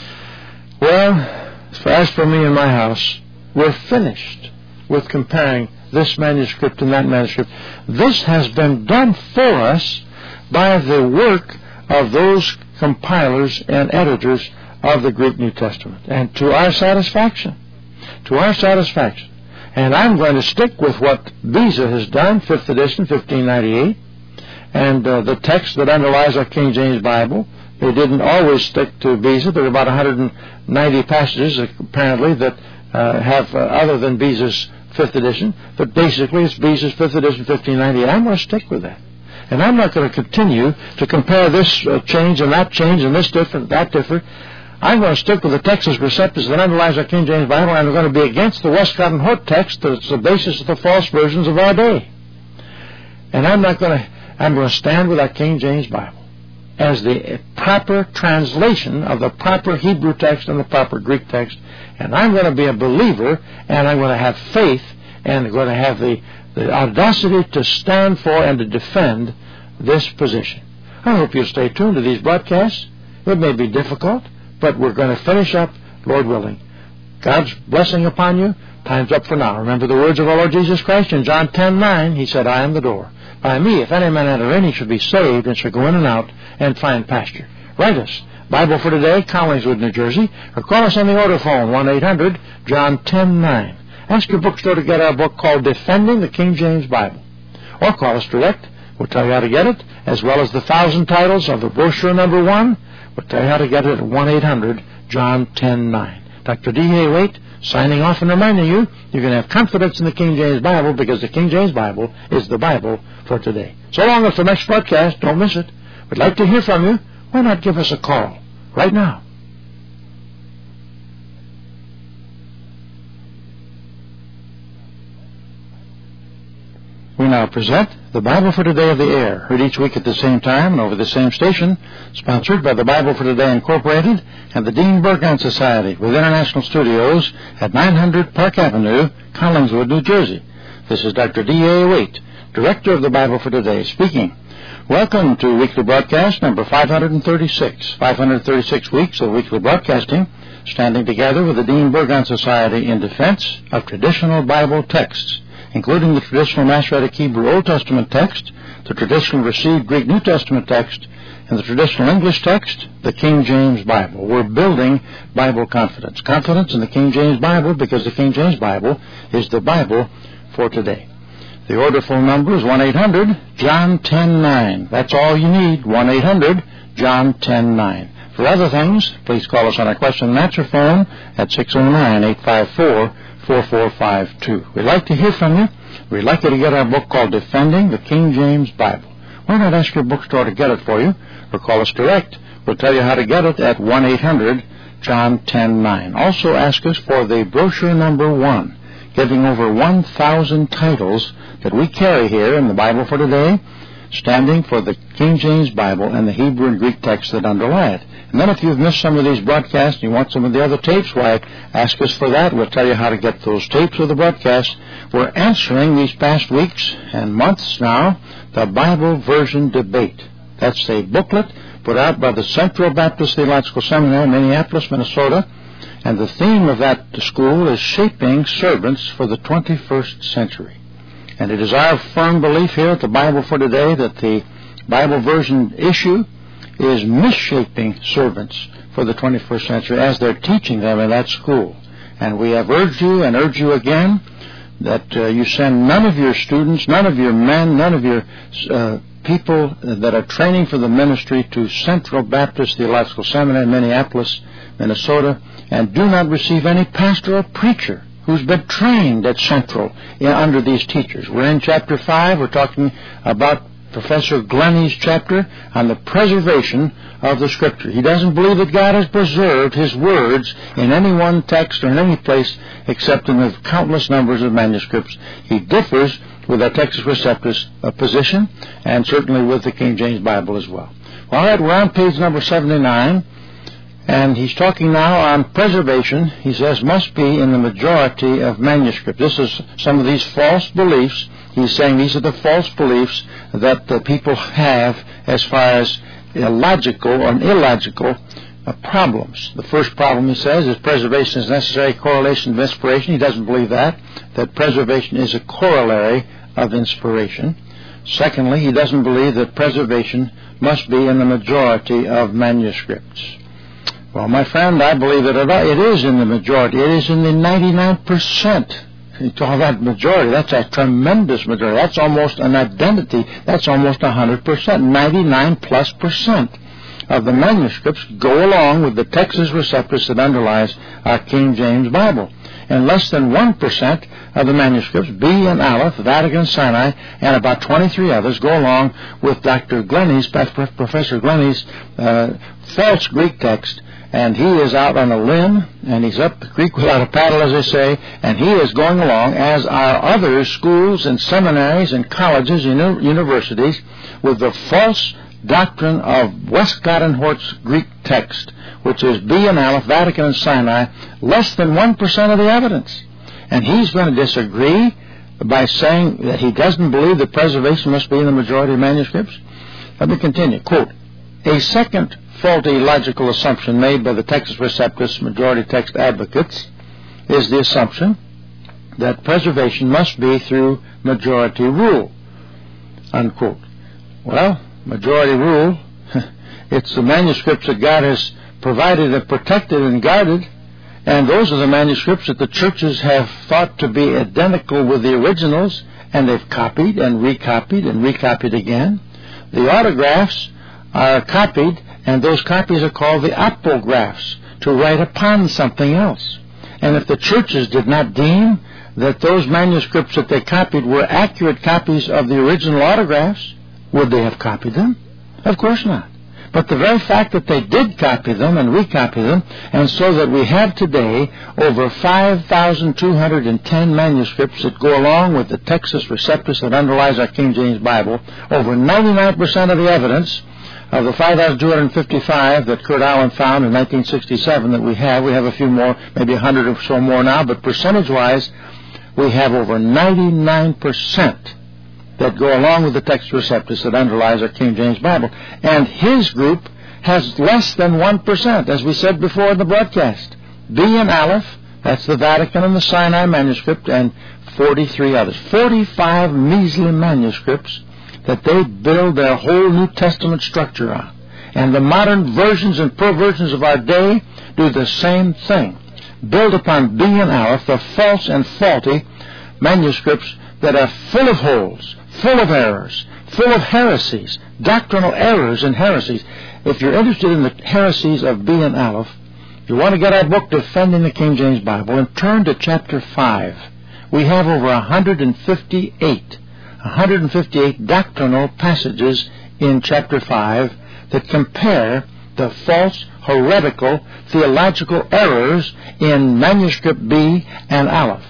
Well, as for me and my house, we're finished with comparing this manuscript and that manuscript. This has been done for us by the work of those compilers and editors of the Greek New Testament, and to our satisfaction. To our satisfaction. And I'm going to stick with what Beza has done, fifth edition, fifteen ninety-eight, and uh, the text that underlies our King James Bible. They didn't always stick to Beza. There are about one hundred ninety passages, apparently, that uh, have, uh, other than Beza's fifth edition, but basically it's Beza's fifth edition, fifteen ninety-eight. I'm going to stick with that. And I'm not going to continue to compare this uh, change and that change and this different, that different. I'm going to stick with the Textus Receptus that underlies our King James Bible, and I'm going to be against the Westcott and Hort text that's the basis of the false versions of our day. And I'm not going to, I'm going to stand with our King James Bible as the proper translation of the proper Hebrew text and the proper Greek text. And I'm going to be a believer, and I'm going to have faith, and I'm going to have the, the audacity to stand for and to defend this position. I hope you'll stay tuned to these broadcasts. It may be difficult, but we're going to finish up, Lord willing. God's blessing upon you. Time's up for now. Remember the words of our Lord Jesus Christ in John ten nine. He said, I am the door. By me, if any man enter in, he should be saved and should go in and out and find pasture. Write us. Bible for Today, Collingswood, New Jersey, or call us on the order phone, one eight hundred John ten nine. Ask your bookstore to get our book called Defending the King James Bible. Or call us direct. We'll tell you how to get it, as well as the thousand titles of the brochure number one. We'll tell you how to get it at one eight hundred John ten nine. Doctor D A. Waite, signing off and reminding you, you can have confidence in the King James Bible, because the King James Bible is the Bible for today. So long until the next broadcast. Don't miss it. We'd like to hear from you. Why not give us a call right now? We now present the Bible for Today of the Air, heard each week at the same time and over the same station, sponsored by the Bible for Today Incorporated and the Dean Burgon Society, with international studios at nine hundred Park Avenue, Collingswood, New Jersey. This is Doctor D A. Waite, Director of the Bible for Today, speaking. Welcome to weekly broadcast number five hundred thirty-six. five hundred thirty-six weeks of weekly broadcasting, standing together with the Dean Burgon Society in defense of traditional Bible texts, including the traditional Masoretic Hebrew Old Testament text, the traditional received Greek New Testament text, and the traditional English text, the King James Bible. We're building Bible confidence. Confidence in the King James Bible, because the King James Bible is the Bible for today. The order phone number is one eight hundred John ten nine. That's all you need, one eight hundred John ten nine. For other things, please call us on our question and answer phone at six oh nine, eight five four, four four five two. We'd like to hear from you. We'd like you to get our book called Defending the King James Bible. Why not ask your bookstore to get it for you, or call us direct? We'll tell you how to get it at one eight hundred John ten nine. Also ask us for the brochure number one, giving over one thousand titles that we carry here in the Bible for Today, standing for the King James Bible and the Hebrew and Greek texts that underlie it. And then if you've missed some of these broadcasts and you want some of the other tapes, why, ask us for that. We'll tell you how to get those tapes of the broadcast. We're answering these past weeks and months now the Bible version debate. That's a booklet put out by the Central Baptist Theological Seminary, Minneapolis, Minnesota. And the theme of that school is Shaping Servants for the twenty-first century. And it is our firm belief here at the Bible for Today that the Bible version issue is misshaping servants for the twenty-first century as they're teaching them in that school. And we have urged you and urge you again that uh, you send none of your students, none of your men, none of your uh, people that are training for the ministry to Central Baptist Theological Seminary, Minneapolis, Minnesota, and do not receive any pastor or preacher who's been trained at Central in, under these teachers. We're in chapter five. We're talking about Professor Glenny's chapter on the preservation of the Scripture. He doesn't believe that God has preserved His words in any one text or in any place except in the countless numbers of manuscripts. He differs with the Textus Receptus uh, position and certainly with the King James Bible as well. All right, we're on page number seventy-nine. And he's talking now on preservation. He says must be in the majority of manuscripts. This is some of these false beliefs. He's saying these are the false beliefs that the people have as far as illogical or illogical uh, problems. The first problem, he says, is preservation is necessary correlation of inspiration. He doesn't believe that, that preservation is a corollary of inspiration. Secondly, he doesn't believe that preservation must be in the majority of manuscripts. Well, my friend, I believe that it is in the majority. It is in the ninety-nine percent. You call that majority. That's a tremendous majority. That's almost an identity. That's almost one hundred percent. ninety-nine plus percent of the manuscripts go along with the Textus Receptus that underlies our King James Bible. And less than one percent of the manuscripts, B and Aleph, Vatican and Sinai, and about twenty-three others go along with Doctor Glenny's, Professor Glenny's uh, false Greek text. And he is out on a limb, and he's up the creek without a paddle, as they say, and he is going along, as are other schools and seminaries and colleges and universities, with the false doctrine of Westcott and Hort's Greek text, which is B and Aleph, Vatican and Sinai, less than one percent of the evidence. And he's going to disagree by saying that he doesn't believe that preservation must be in the majority of manuscripts. Let me continue. Quote, a second faulty logical assumption made by the Textus Receptus majority text advocates is the assumption that preservation must be through majority rule, unquote. Well, majority rule, it's the manuscripts that God has provided and protected and guarded, and those are the manuscripts that the churches have thought to be identical with the originals, and they've copied and recopied and recopied again. The autographs are copied, and those copies are called the apographs, to write upon something else. And if the churches did not deem that those manuscripts that they copied were accurate copies of the original autographs, would they have copied them? Of course not. But the very fact that they did copy them and recopy them, and so that we have today over five thousand two hundred ten manuscripts that go along with the Textus Receptus that underlies our King James Bible, over ninety-nine percent of the evidence of the five thousand two hundred fifty-five that Kurt Allen found in nineteen sixty-seven that we have, we have a few more, maybe one hundred or so more now, but percentage-wise, we have over ninety-nine percent that go along with the Textus Receptus that underlies our King James Bible. And his group has less than one percent, as we said before in the broadcast. B and Aleph, that's the Vatican and the Sinai manuscript, and forty-three others. forty-five measly manuscripts that they build their whole New Testament structure on. And the modern versions and perversions of our day do the same thing. Build upon B and Aleph, the false and faulty manuscripts that are full of holes, full of errors, full of heresies, doctrinal errors and heresies. If you're interested in the heresies of B and Aleph, if you want to get our book, Defending the King James Bible, and turn to chapter five. We have over one hundred fifty-eight one hundred fifty-eight doctrinal passages in chapter five that compare the false, heretical, theological errors in manuscript B and Aleph.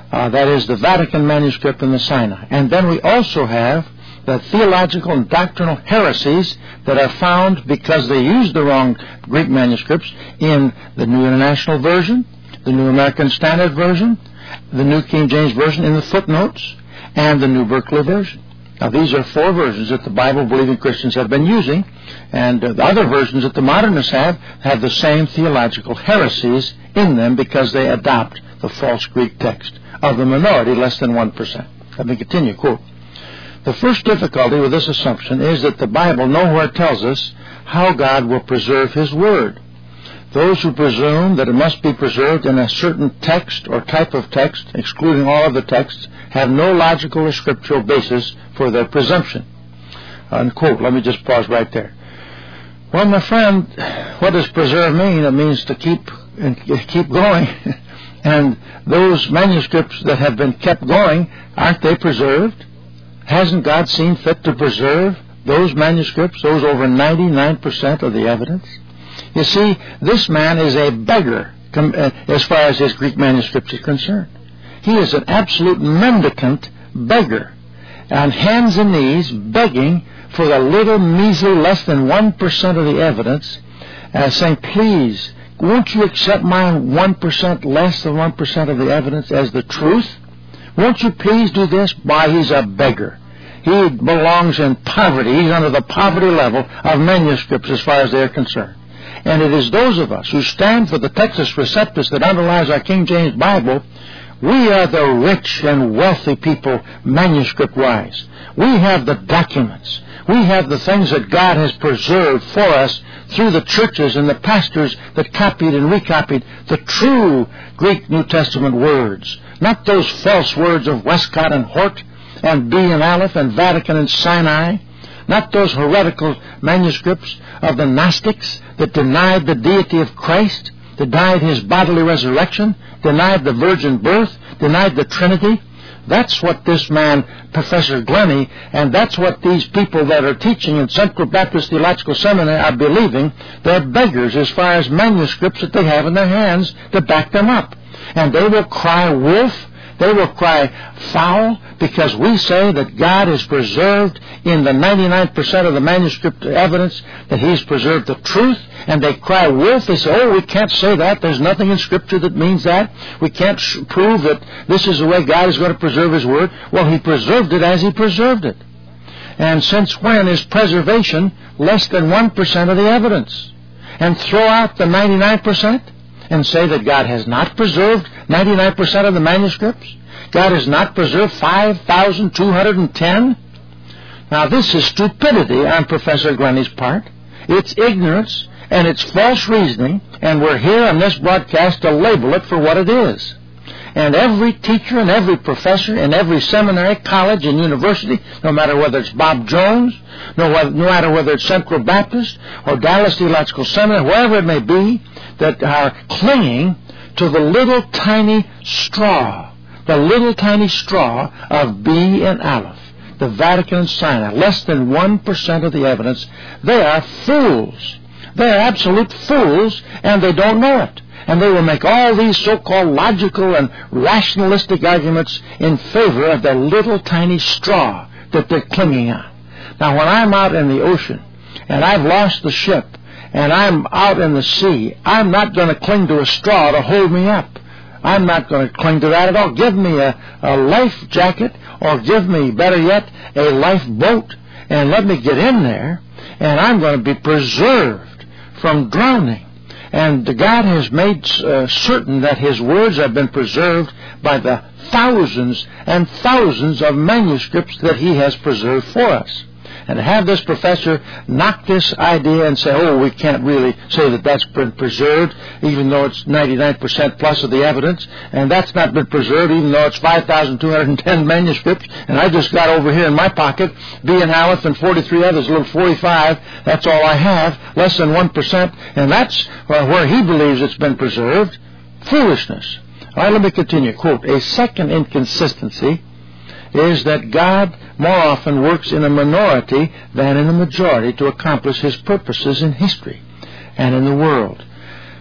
Uh, that is the Vatican manuscript and the Sinai. And then we also have the theological and doctrinal heresies that are found because they used the wrong Greek manuscripts in the New International Version, the New American Standard Version, the New King James Version in the footnotes, and the New Berkeley Version. Now, these are four versions that the Bible-believing Christians have been using, and uh, the other versions that the modernists have have the same theological heresies in them because they adopt the false Greek text of the minority, less than one percent. Let me continue, quote. The first difficulty with this assumption is that the Bible nowhere tells us how God will preserve His Word. Those who presume that it must be preserved in a certain text or type of text, excluding all other texts, have no logical or scriptural basis for their presumption. Unquote. Let me just pause right there. Well, my friend, what does preserve mean? It means to keep and keep going. And those manuscripts that have been kept going, aren't they preserved? Hasn't God seen fit to preserve those manuscripts, those over ninety-nine percent of the evidence? You see, this man is a beggar as far as his Greek manuscripts are concerned. He is an absolute mendicant beggar, on hands and knees, begging for the little measly less than one percent of the evidence, uh, saying, please, won't you accept my one percent less than one percent of the evidence as the truth? Won't you please do this? Why, he's a beggar. He belongs in poverty. He's under the poverty level of manuscripts as far as they're concerned. And it is those of us who stand for the Textus Receptus that underlies our King James Bible. We are the rich and wealthy people, manuscript-wise. We have the documents. We have the things that God has preserved for us through the churches and the pastors that copied and recopied the true Greek New Testament words. Not those false words of Westcott and Hort and B and Aleph and Vatican and Sinai. Not those heretical manuscripts of the Gnostics that denied the deity of Christ, denied His bodily resurrection, denied the virgin birth, denied the Trinity. That's what this man, Professor Glenny, and that's what these people that are teaching in Central Baptist Theological Seminary are believing. They're beggars as far as manuscripts that they have in their hands to back them up. And they will cry wolf, they will cry foul, because we say that God is preserved in the ninety-nine percent of the manuscript evidence, that He's preserved the truth, and they cry wolf. They say, oh, we can't say that. There's nothing in Scripture that means that. We can't sh- prove that this is the way God is going to preserve His Word. Well, He preserved it as He preserved it. And since when is preservation less than one percent of the evidence? And throw out the ninety-nine percent and say that God has not preserved ninety-nine percent of the manuscripts? God has not preserved five thousand two hundred ten? Now, this is stupidity on Professor Glenny's part. It's ignorance, and it's false reasoning, and we're here on this broadcast to label it for what it is. And every teacher and every professor in every seminary, college, and university, no matter whether it's Bob Jones, no, no matter whether it's Central Baptist or Dallas Theological Seminary, wherever it may be, that are clinging to the little tiny straw, the little tiny straw of B and Aleph, the Vatican and Sinai, less than one percent of the evidence. They are fools. They are absolute fools, and they don't know it. And they will make all these so-called logical and rationalistic arguments in favor of the little tiny straw that they're clinging on. Now, when I'm out in the ocean, and I've lost the ship, and I'm out in the sea, I'm not going to cling to a straw to hold me up. I'm not going to cling to that at all. Give me a, a life jacket, or give me, better yet, a lifeboat, and let me get in there, and I'm going to be preserved from drowning. And God has made uh, certain that His words have been preserved by the thousands and thousands of manuscripts that He has preserved for us. And to have this professor knock this idea and say, oh, we can't really say that that's been preserved, even though it's ninety-nine percent plus of the evidence, and that's not been preserved, even though it's five thousand two hundred ten manuscripts, and I just got over here in my pocket, B and Aleph and forty-three others, a little forty-five, that's all I have, less than one percent, and that's uh, where he believes it's been preserved. Foolishness. All right, let me continue. Quote, a second inconsistency is that God more often works in a minority than in a majority to accomplish His purposes in history and in the world.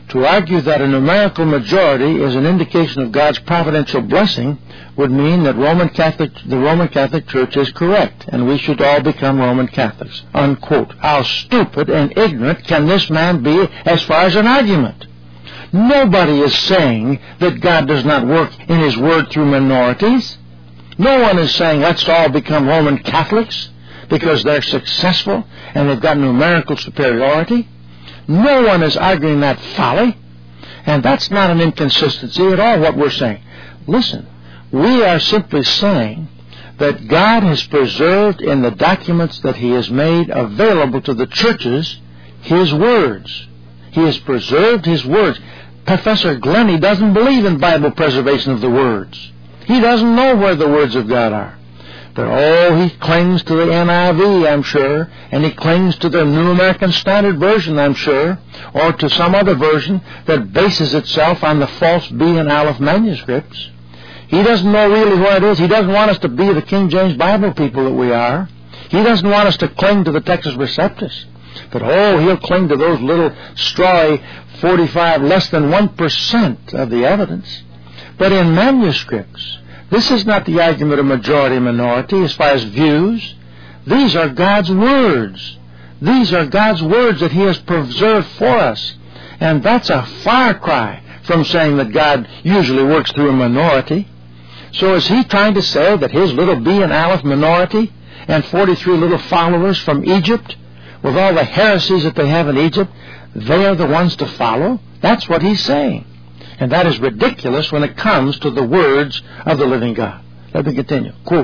To argue that a numerical majority is an indication of God's providential blessing would mean that Roman Catholic, the Roman Catholic Church is correct, and we should all become Roman Catholics. Unquote. How stupid and ignorant can this man be as far as an argument? Nobody is saying that God does not work in His Word through minorities. No one is saying let's all become Roman Catholics because they're successful and they've got numerical superiority. No one is arguing that folly, and that's not an inconsistency at all what we're saying. Listen, we are simply saying that God has preserved in the documents that He has made available to the churches His words. He has preserved His words. Professor Glennie doesn't believe in Bible preservation of the words. He doesn't know where the words of God are. But oh, he clings to the N I V, I'm sure, and he clings to the New American Standard Version, I'm sure, or to some other version that bases itself on the false B and Aleph manuscripts. He doesn't know really where it is. He doesn't want us to be the King James Bible people that we are. He doesn't want us to cling to the Textus Receptus. But oh, he'll cling to those little strawy forty-five, less than one percent of the evidence. But in manuscripts, this is not the argument of majority-minority as far as views. These are God's words. These are God's words that He has preserved for us. And that's a far cry from saying that God usually works through a minority. So is He trying to say that His little B and Aleph minority and forty-three little followers from Egypt, with all the heresies that they have in Egypt, they are the ones to follow? That's what He's saying. And that is ridiculous when it comes to the words of the living God. Let me continue. Quote,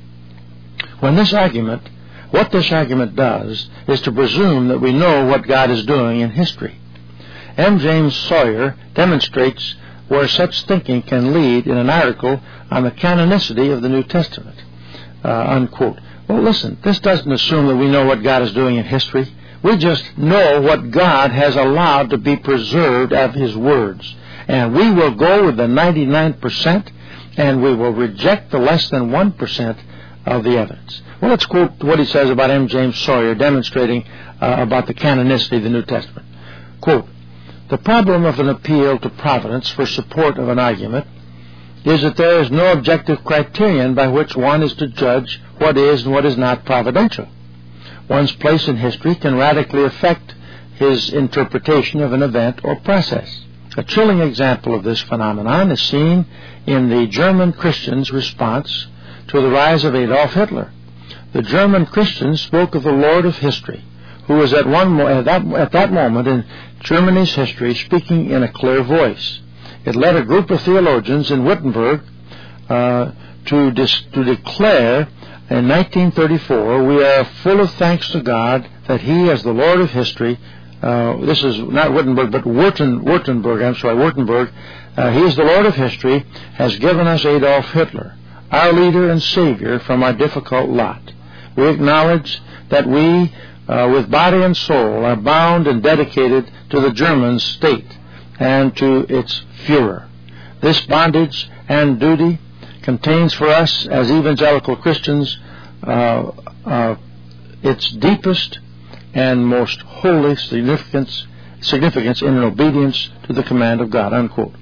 when this argument, what this argument does is to presume that we know what God is doing in history. M. James Sawyer demonstrates where such thinking can lead in an article on the canonicity of the New Testament. Uh, unquote. Well, listen, this doesn't assume that we know what God is doing in history. We just know what God has allowed to be preserved of His words. And we will go with the ninety-nine percent, and we will reject the less than one percent of the evidence. Well, let's quote what he says about M. James Sawyer, demonstrating uh, about the canonicity of the New Testament. Quote, the problem of an appeal to providence for support of an argument is that there is no objective criterion by which one is to judge what is and what is not providential. One's place in history can radically affect his interpretation of an event or process. A chilling example of this phenomenon is seen in the German Christians' response to the rise of Adolf Hitler. The German Christians spoke of the Lord of history, who was at, one mo- at, that, at that moment in Germany's history speaking in a clear voice. It led a group of theologians in Wittenberg uh, to, dis- to declare in nineteen thirty-four, we are full of thanks to God that He, as the Lord of history, Uh, this is not Wittenberg, but Wurten, Wurtenberg, I'm sorry, Wurtenberg. Uh, he is the Lord of history, has given us Adolf Hitler, our leader and savior from our difficult lot. We acknowledge that we, uh, with body and soul, are bound and dedicated to the German state and to its Führer. This bondage and duty contains for us, as evangelical Christians, uh, uh, its deepest and most holy significance, significance in an obedience to the command of God, unquote.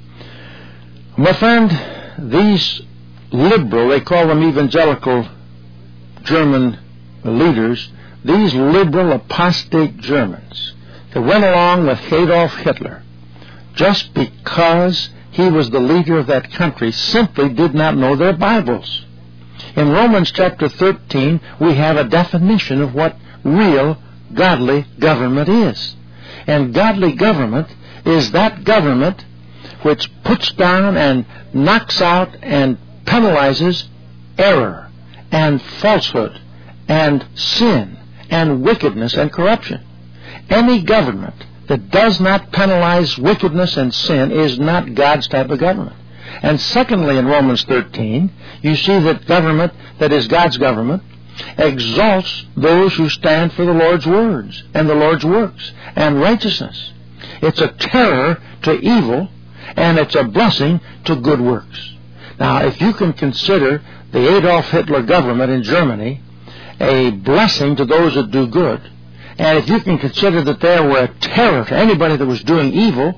My friend, these liberal, they call them evangelical German leaders, these liberal apostate Germans that went along with Adolf Hitler just because he was the leader of that country simply did not know their Bibles. In Romans chapter thirteen, we have a definition of what real godly government is. And godly government is that government which puts down and knocks out and penalizes error and falsehood and sin and wickedness and corruption. Any government that does not penalize wickedness and sin is not God's type of government. And secondly, in Romans thirteen, you see that government that is God's government exalts those who stand for the Lord's words and the Lord's works and righteousness. It's a terror to evil, and it's a blessing to good works. Now, if you can consider the Adolf Hitler government in Germany a blessing to those that do good, and if you can consider that they were a terror to anybody that was doing evil,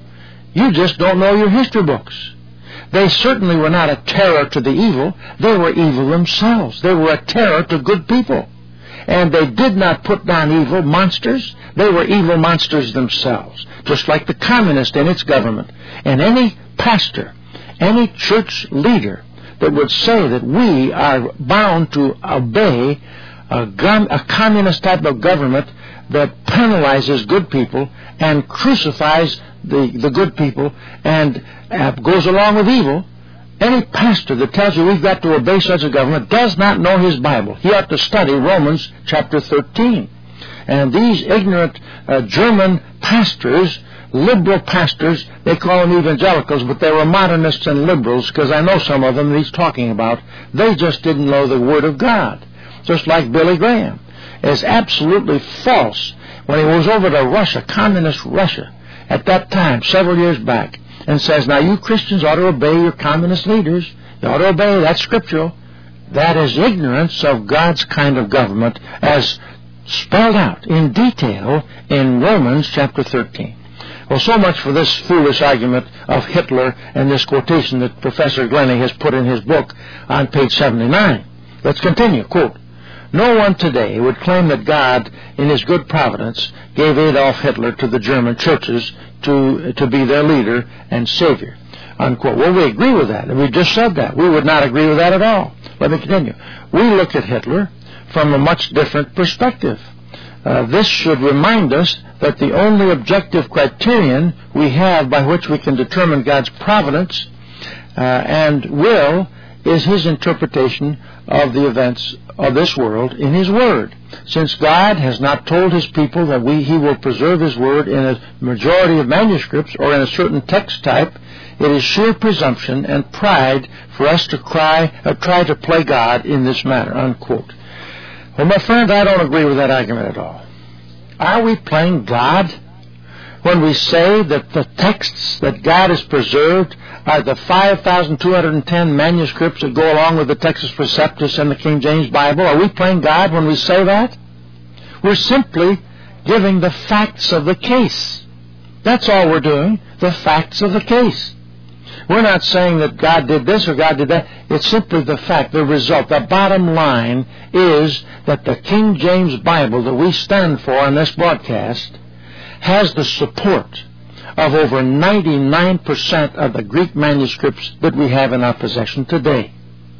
You just don't know your history books. They certainly were not a terror to the evil. They were evil themselves. They were a terror to good people. And they did not put down evil monsters. They were evil monsters themselves, just like the communist in its government. And any pastor, any church leader that would say that we are bound to obey a, gun, a communist type of government that penalizes good people and crucifies the, the good people and uh, goes along with evil, any pastor that tells you we've got to obey such a government does not know his Bible. He ought to study Romans chapter thirteen. And these ignorant uh, German pastors, liberal pastors, they call them evangelicals, but they were modernists and liberals, because I know some of them that he's talking about. They just didn't know the Word of God. Just like Billy Graham. It's absolutely false. When he was over to Russia, communist Russia, at that time, several years back, and says, now you Christians ought to obey your communist leaders. You ought to obey. That's scriptural. That is ignorance of God's kind of government as spelled out in detail in Romans chapter thirteen. Well, so much for this foolish argument of Hitler and this quotation that Professor Glennie has put in his book on page seventy-nine. Let's continue. Quote, no one today would claim that God, in his good providence, gave Adolf Hitler to the German churches to to be their leader and savior. Unquote. Well, we agree with that. And we just said that. We would not agree with that at all. Let me continue. We look at Hitler from a much different perspective. Uh, this should remind us that the only objective criterion we have by which we can determine God's providence uh, and will is his interpretation of the events of this world in his Word. Since God has not told his people that we, he will preserve his Word in a majority of manuscripts or in a certain text type, it is sheer presumption and pride for us to cry, or try to play God in this matter. Unquote. Well, my friend, I don't agree with that argument at all. Are we playing God when we say that the texts that God has preserved are the five thousand two hundred ten manuscripts that go along with the Textus Receptus and the King James Bible? Are we playing God when we say that? We're simply giving the facts of the case. That's all we're doing, the facts of the case. We're not saying that God did this or God did that. It's simply the fact, the result. The bottom line is that the King James Bible that we stand for on this broadcast has the support of over ninety-nine percent of the Greek manuscripts that we have in our possession today.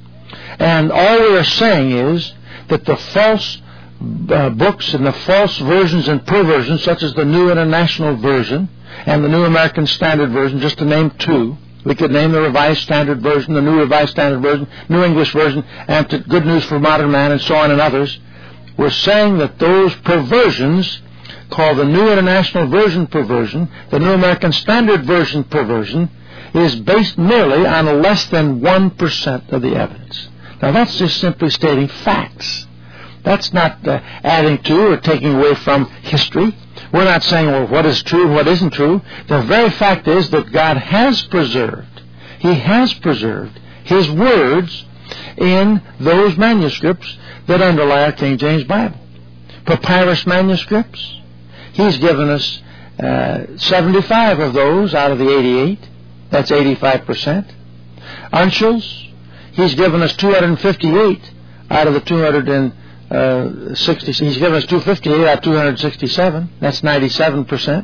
And all we are saying is that the false uh, books and the false versions and perversions, such as the New International Version and the New American Standard Version, just to name two, we could name the Revised Standard Version, the New Revised Standard Version, New English Version, and to Good News for Modern Man, and so on, and others. We're saying that those perversions, called the New International Version perversion, the New American Standard Version perversion, is based merely on less than one percent of the evidence. Now, that's just simply stating facts. That's not uh, adding to or taking away from history. We're not saying, well, what is true and what isn't true. The very fact is that God has preserved, He has preserved His words in those manuscripts that underlie our King James Bible. Papyrus manuscripts, He's given us uh, seventy-five of those out of the eighty-eight. That's eighty-five percent. Uncials, He's given us two hundred fifty-eight out of the two hundred sixty. He's given us two hundred fifty-eight out of two hundred sixty-seven. That's ninety-seven percent.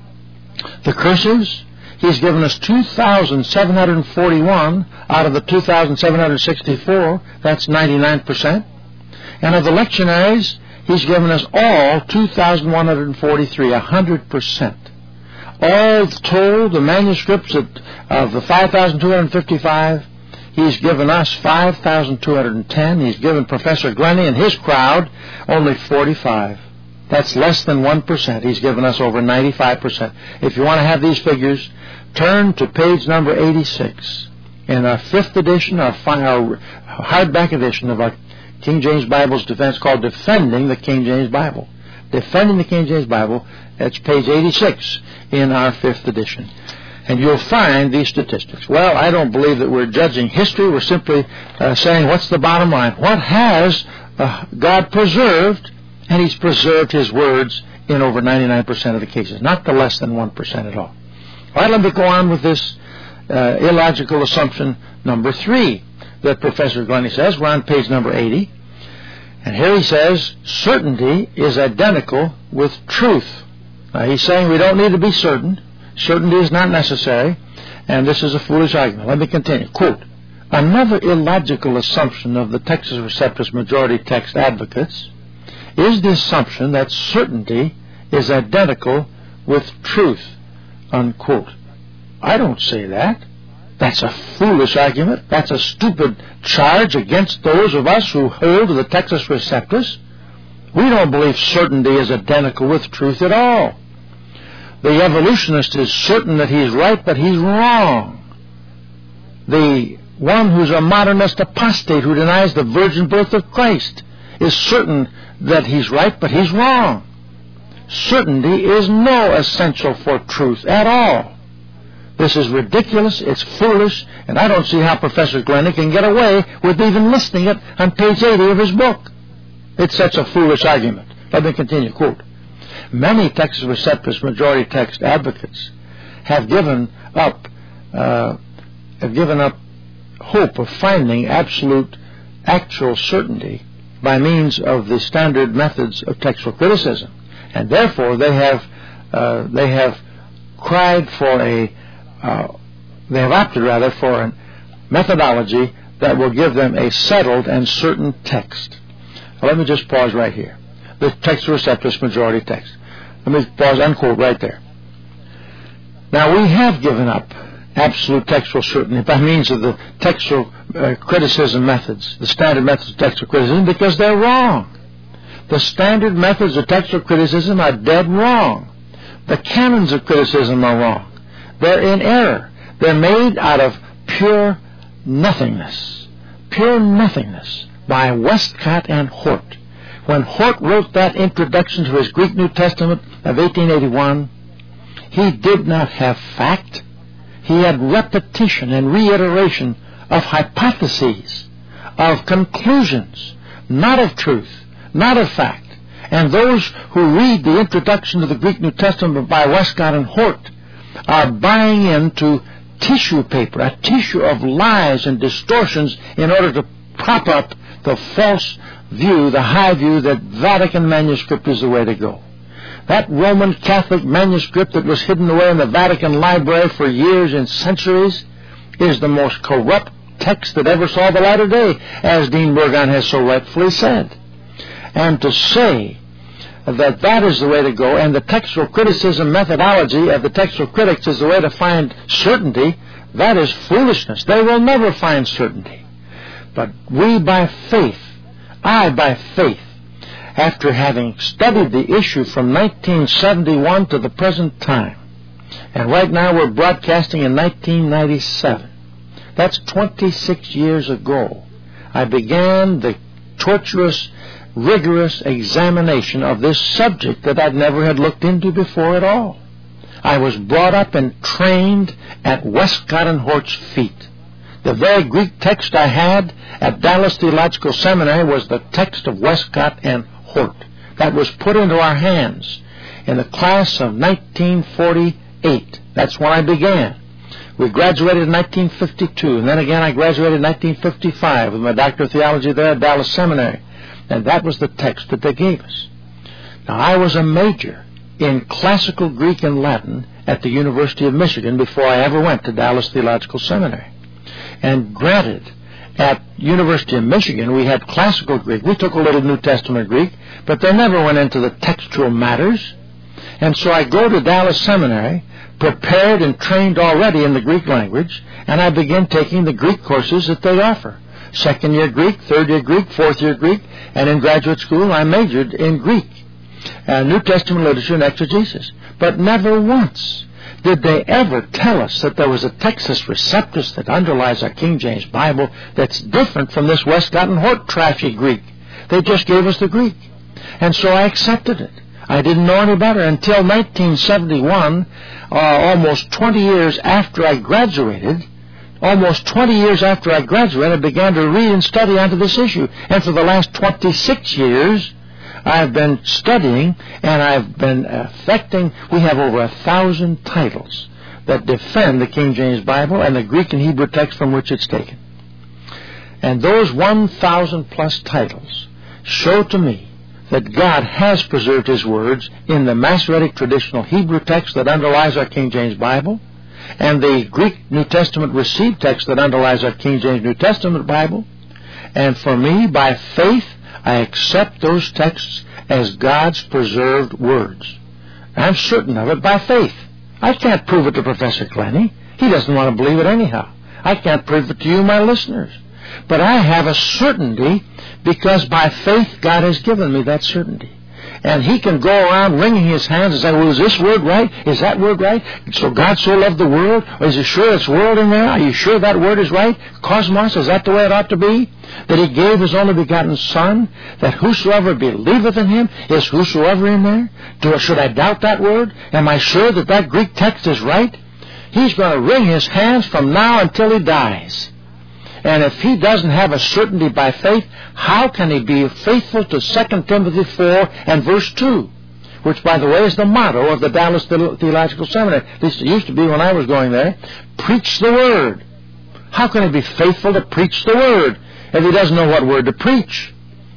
The cursives, He's given us two thousand seven hundred forty-one out of the two thousand seven hundred sixty-four. That's ninety-nine percent. And of the lectionaries, He's given us all two thousand one hundred forty-three, one hundred percent. All told, the manuscripts of, of the five thousand two hundred fifty-five, He's given us five thousand two hundred ten. He's given Professor Glennie and his crowd only forty-five. That's less than one percent. He's given us over ninety-five percent. If you want to have these figures, turn to page number eighty-six in our fifth edition, our, our hardback edition of our King James Bible's defense, called Defending the King James Bible. Defending the King James Bible, that's page eighty-six in our fifth edition. And you'll find these statistics. Well, I don't believe that we're judging history. We're simply uh, saying, what's the bottom line? What has uh, God preserved? And He's preserved His words in over ninety-nine percent of the cases, not the less than one percent at all. All right, let me go on with this uh, illogical assumption number three that Professor Glennie says. We're on page number eighty. And here he says, certainty is identical with truth. Now, he's saying we don't need to be certain. Certainty is not necessary. And this is a foolish argument. Let me continue. Quote, another illogical assumption of the Textus Receptus majority text advocates is the assumption that certainty is identical with truth. Unquote. I don't say that. That's a foolish argument. That's a stupid charge against those of us who hold to the Textus Receptus. We don't believe certainty is identical with truth at all. The evolutionist is certain that he's right, but he's wrong. The one who's a modernist apostate who denies the virgin birth of Christ is certain that he's right, but he's wrong. Certainty is no essential for truth at all. This is ridiculous, it's foolish, and I don't see how Professor Glennie can get away with even listing it on page eighty of his book. It's such a foolish argument. Let me continue. Quote, many Textus Receptus majority text advocates have given up, uh, have given up hope of finding absolute, actual certainty by means of the standard methods of textual criticism, and therefore they have, uh, they have cried for a Uh, they have opted, rather, for a methodology that will give them a settled and certain text. Now, let me just pause right here. The Textus Receptus majority text. Let me pause, unquote, right there. Now, we have given up absolute textual certainty by means of the textual uh, criticism methods, the standard methods of textual criticism, because they're wrong. The standard methods of textual criticism are dead wrong. The canons of criticism are wrong. They're in error. They're made out of pure nothingness. Pure nothingness by Westcott and Hort. When Hort wrote that introduction to his Greek New Testament of eighteen eighty-one, he did not have fact. He had repetition and reiteration of hypotheses, of conclusions, not of truth, not of fact. And those who read the introduction to the Greek New Testament by Westcott and Hort are buying into tissue paper, a tissue of lies and distortions in order to prop up the false view, the high view that Vatican manuscript is the way to go. That Roman Catholic manuscript that was hidden away in the Vatican library for years and centuries is the most corrupt text that ever saw the light of day, as Dean Burgon has so rightfully said. And to say that that is the way to go, and the textual criticism methodology of the textual critics is the way to find certainty, that is foolishness. They will never find certainty. But we by faith, I by faith, after having studied the issue from nineteen seventy-one to the present time, and right now we're broadcasting in nineteen ninety-seven, that's twenty-six years ago, I began the torturous rigorous examination of this subject that I'd never had looked into before at all. I was brought up and trained at Westcott and Hort's feet. The very Greek text I had at Dallas Theological Seminary was the text of Westcott and Hort. That was put into our hands in the class of nineteen forty-eight. That's when I began. We graduated in nineteen fifty-two, and then again I graduated in nineteen fifty-five with my Doctor of Theology there at Dallas Seminary. And that was the text that they gave us. Now, I was a major in classical Greek and Latin at the University of Michigan before I ever went to Dallas Theological Seminary. And granted, at University of Michigan, we had classical Greek. We took a little New Testament Greek, but they never went into the textual matters. And so I go to Dallas Seminary, prepared and trained already in the Greek language, and I begin taking the Greek courses that they offer. Second year Greek, third year Greek, fourth year Greek, and in graduate school I majored in Greek, uh, New Testament literature and exegesis. But never once did they ever tell us that there was a Textus Receptus that underlies our King James Bible that's different from this Westcott and Hort trashy Greek. They just gave us the Greek. And so I accepted it. I didn't know any better until nineteen seventy-one, uh, almost twenty years after I graduated. Almost twenty years after I graduated, I began to read and study onto this issue. And for the last twenty-six years, I've been studying and I've been affecting. We have over a thousand titles that defend the King James Bible and the Greek and Hebrew text from which it's taken. And those one thousand plus titles show to me that God has preserved His words in the Masoretic traditional Hebrew text that underlies our King James Bible, and the Greek New Testament received text that underlies our King James New Testament Bible. And for me, by faith, I accept those texts as God's preserved words. I'm certain of it by faith. I can't prove it to Professor Glennie. He doesn't want to believe it anyhow. I can't prove it to you, my listeners. But I have a certainty because by faith God has given me that certainty. And he can go around wringing his hands and say, well, is this word right? Is that word right? So God so loved the world? Or is it sure it's world in there? Are you sure that word is right? Cosmos, is that the way it ought to be? That he gave his only begotten Son, that whosoever believeth in him is whosoever in there? Do, should I doubt that word? Am I sure that that Greek text is right? He's going to wring his hands from now until he dies. And if he doesn't have a certainty by faith, how can he be faithful to Second Timothy four and verse two, which, by the way, is the motto of the Dallas Theological Seminary? At least it used to be when I was going there. Preach the Word. How can he be faithful to preach the Word if he doesn't know what word to preach?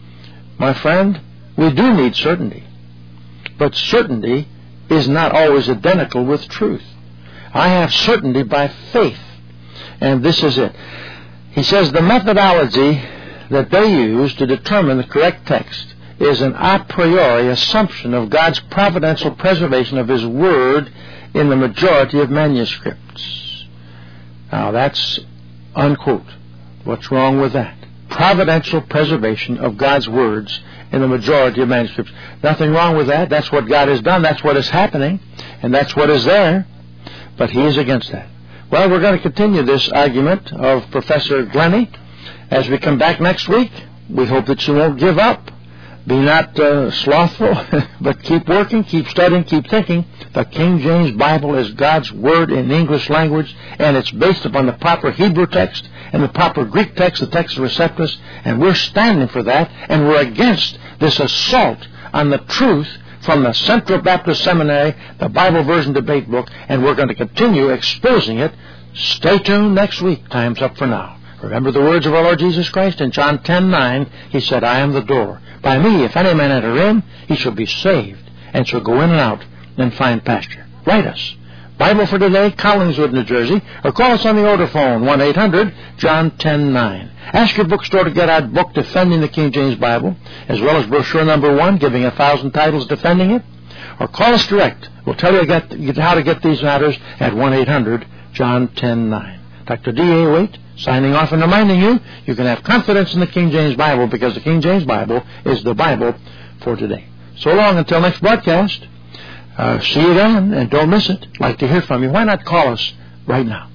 My friend, we do need certainty. But certainty is not always identical with truth. I have certainty by faith. And this is it. He says the methodology that they use to determine the correct text is an a priori assumption of God's providential preservation of His Word in the majority of manuscripts. Now that's unquote. What's wrong with that? Providential preservation of God's words in the majority of manuscripts. Nothing wrong with that. That's what God has done. That's what is happening. And that's what is there. But He is against that. Well, we're going to continue this argument of Professor Glennie as we come back next week. We hope that you won't give up. Be not uh, slothful, but keep working, keep studying, keep thinking. The King James Bible is God's Word in the English language, and it's based upon the proper Hebrew text and the proper Greek text, the Textus Receptus, and we're standing for that, and we're against this assault on the truth from the Central Baptist Seminary, the Bible Version Debate Book, and we're going to continue exposing it. Stay tuned next week. Time's up for now. Remember the words of our Lord Jesus Christ in John ten nine. He said, I am the door. By me, if any man enter in, he shall be saved, and shall go in and out and find pasture. Write us. Bible for Today, Collingswood, New Jersey, or call us on the order phone, one eight hundred John ten nine. Ask your bookstore to get our book, Defending the King James Bible, as well as brochure number one, giving a thousand titles defending it. Or call us direct. We'll tell you get, how to get these matters at one eight hundred John ten nine. Doctor D A. Waite, signing off and reminding you, you can have confidence in the King James Bible because the King James Bible is the Bible for today. So long until next broadcast. Uh, see you then, and don't miss it. Like to hear from you. Why not call us right now?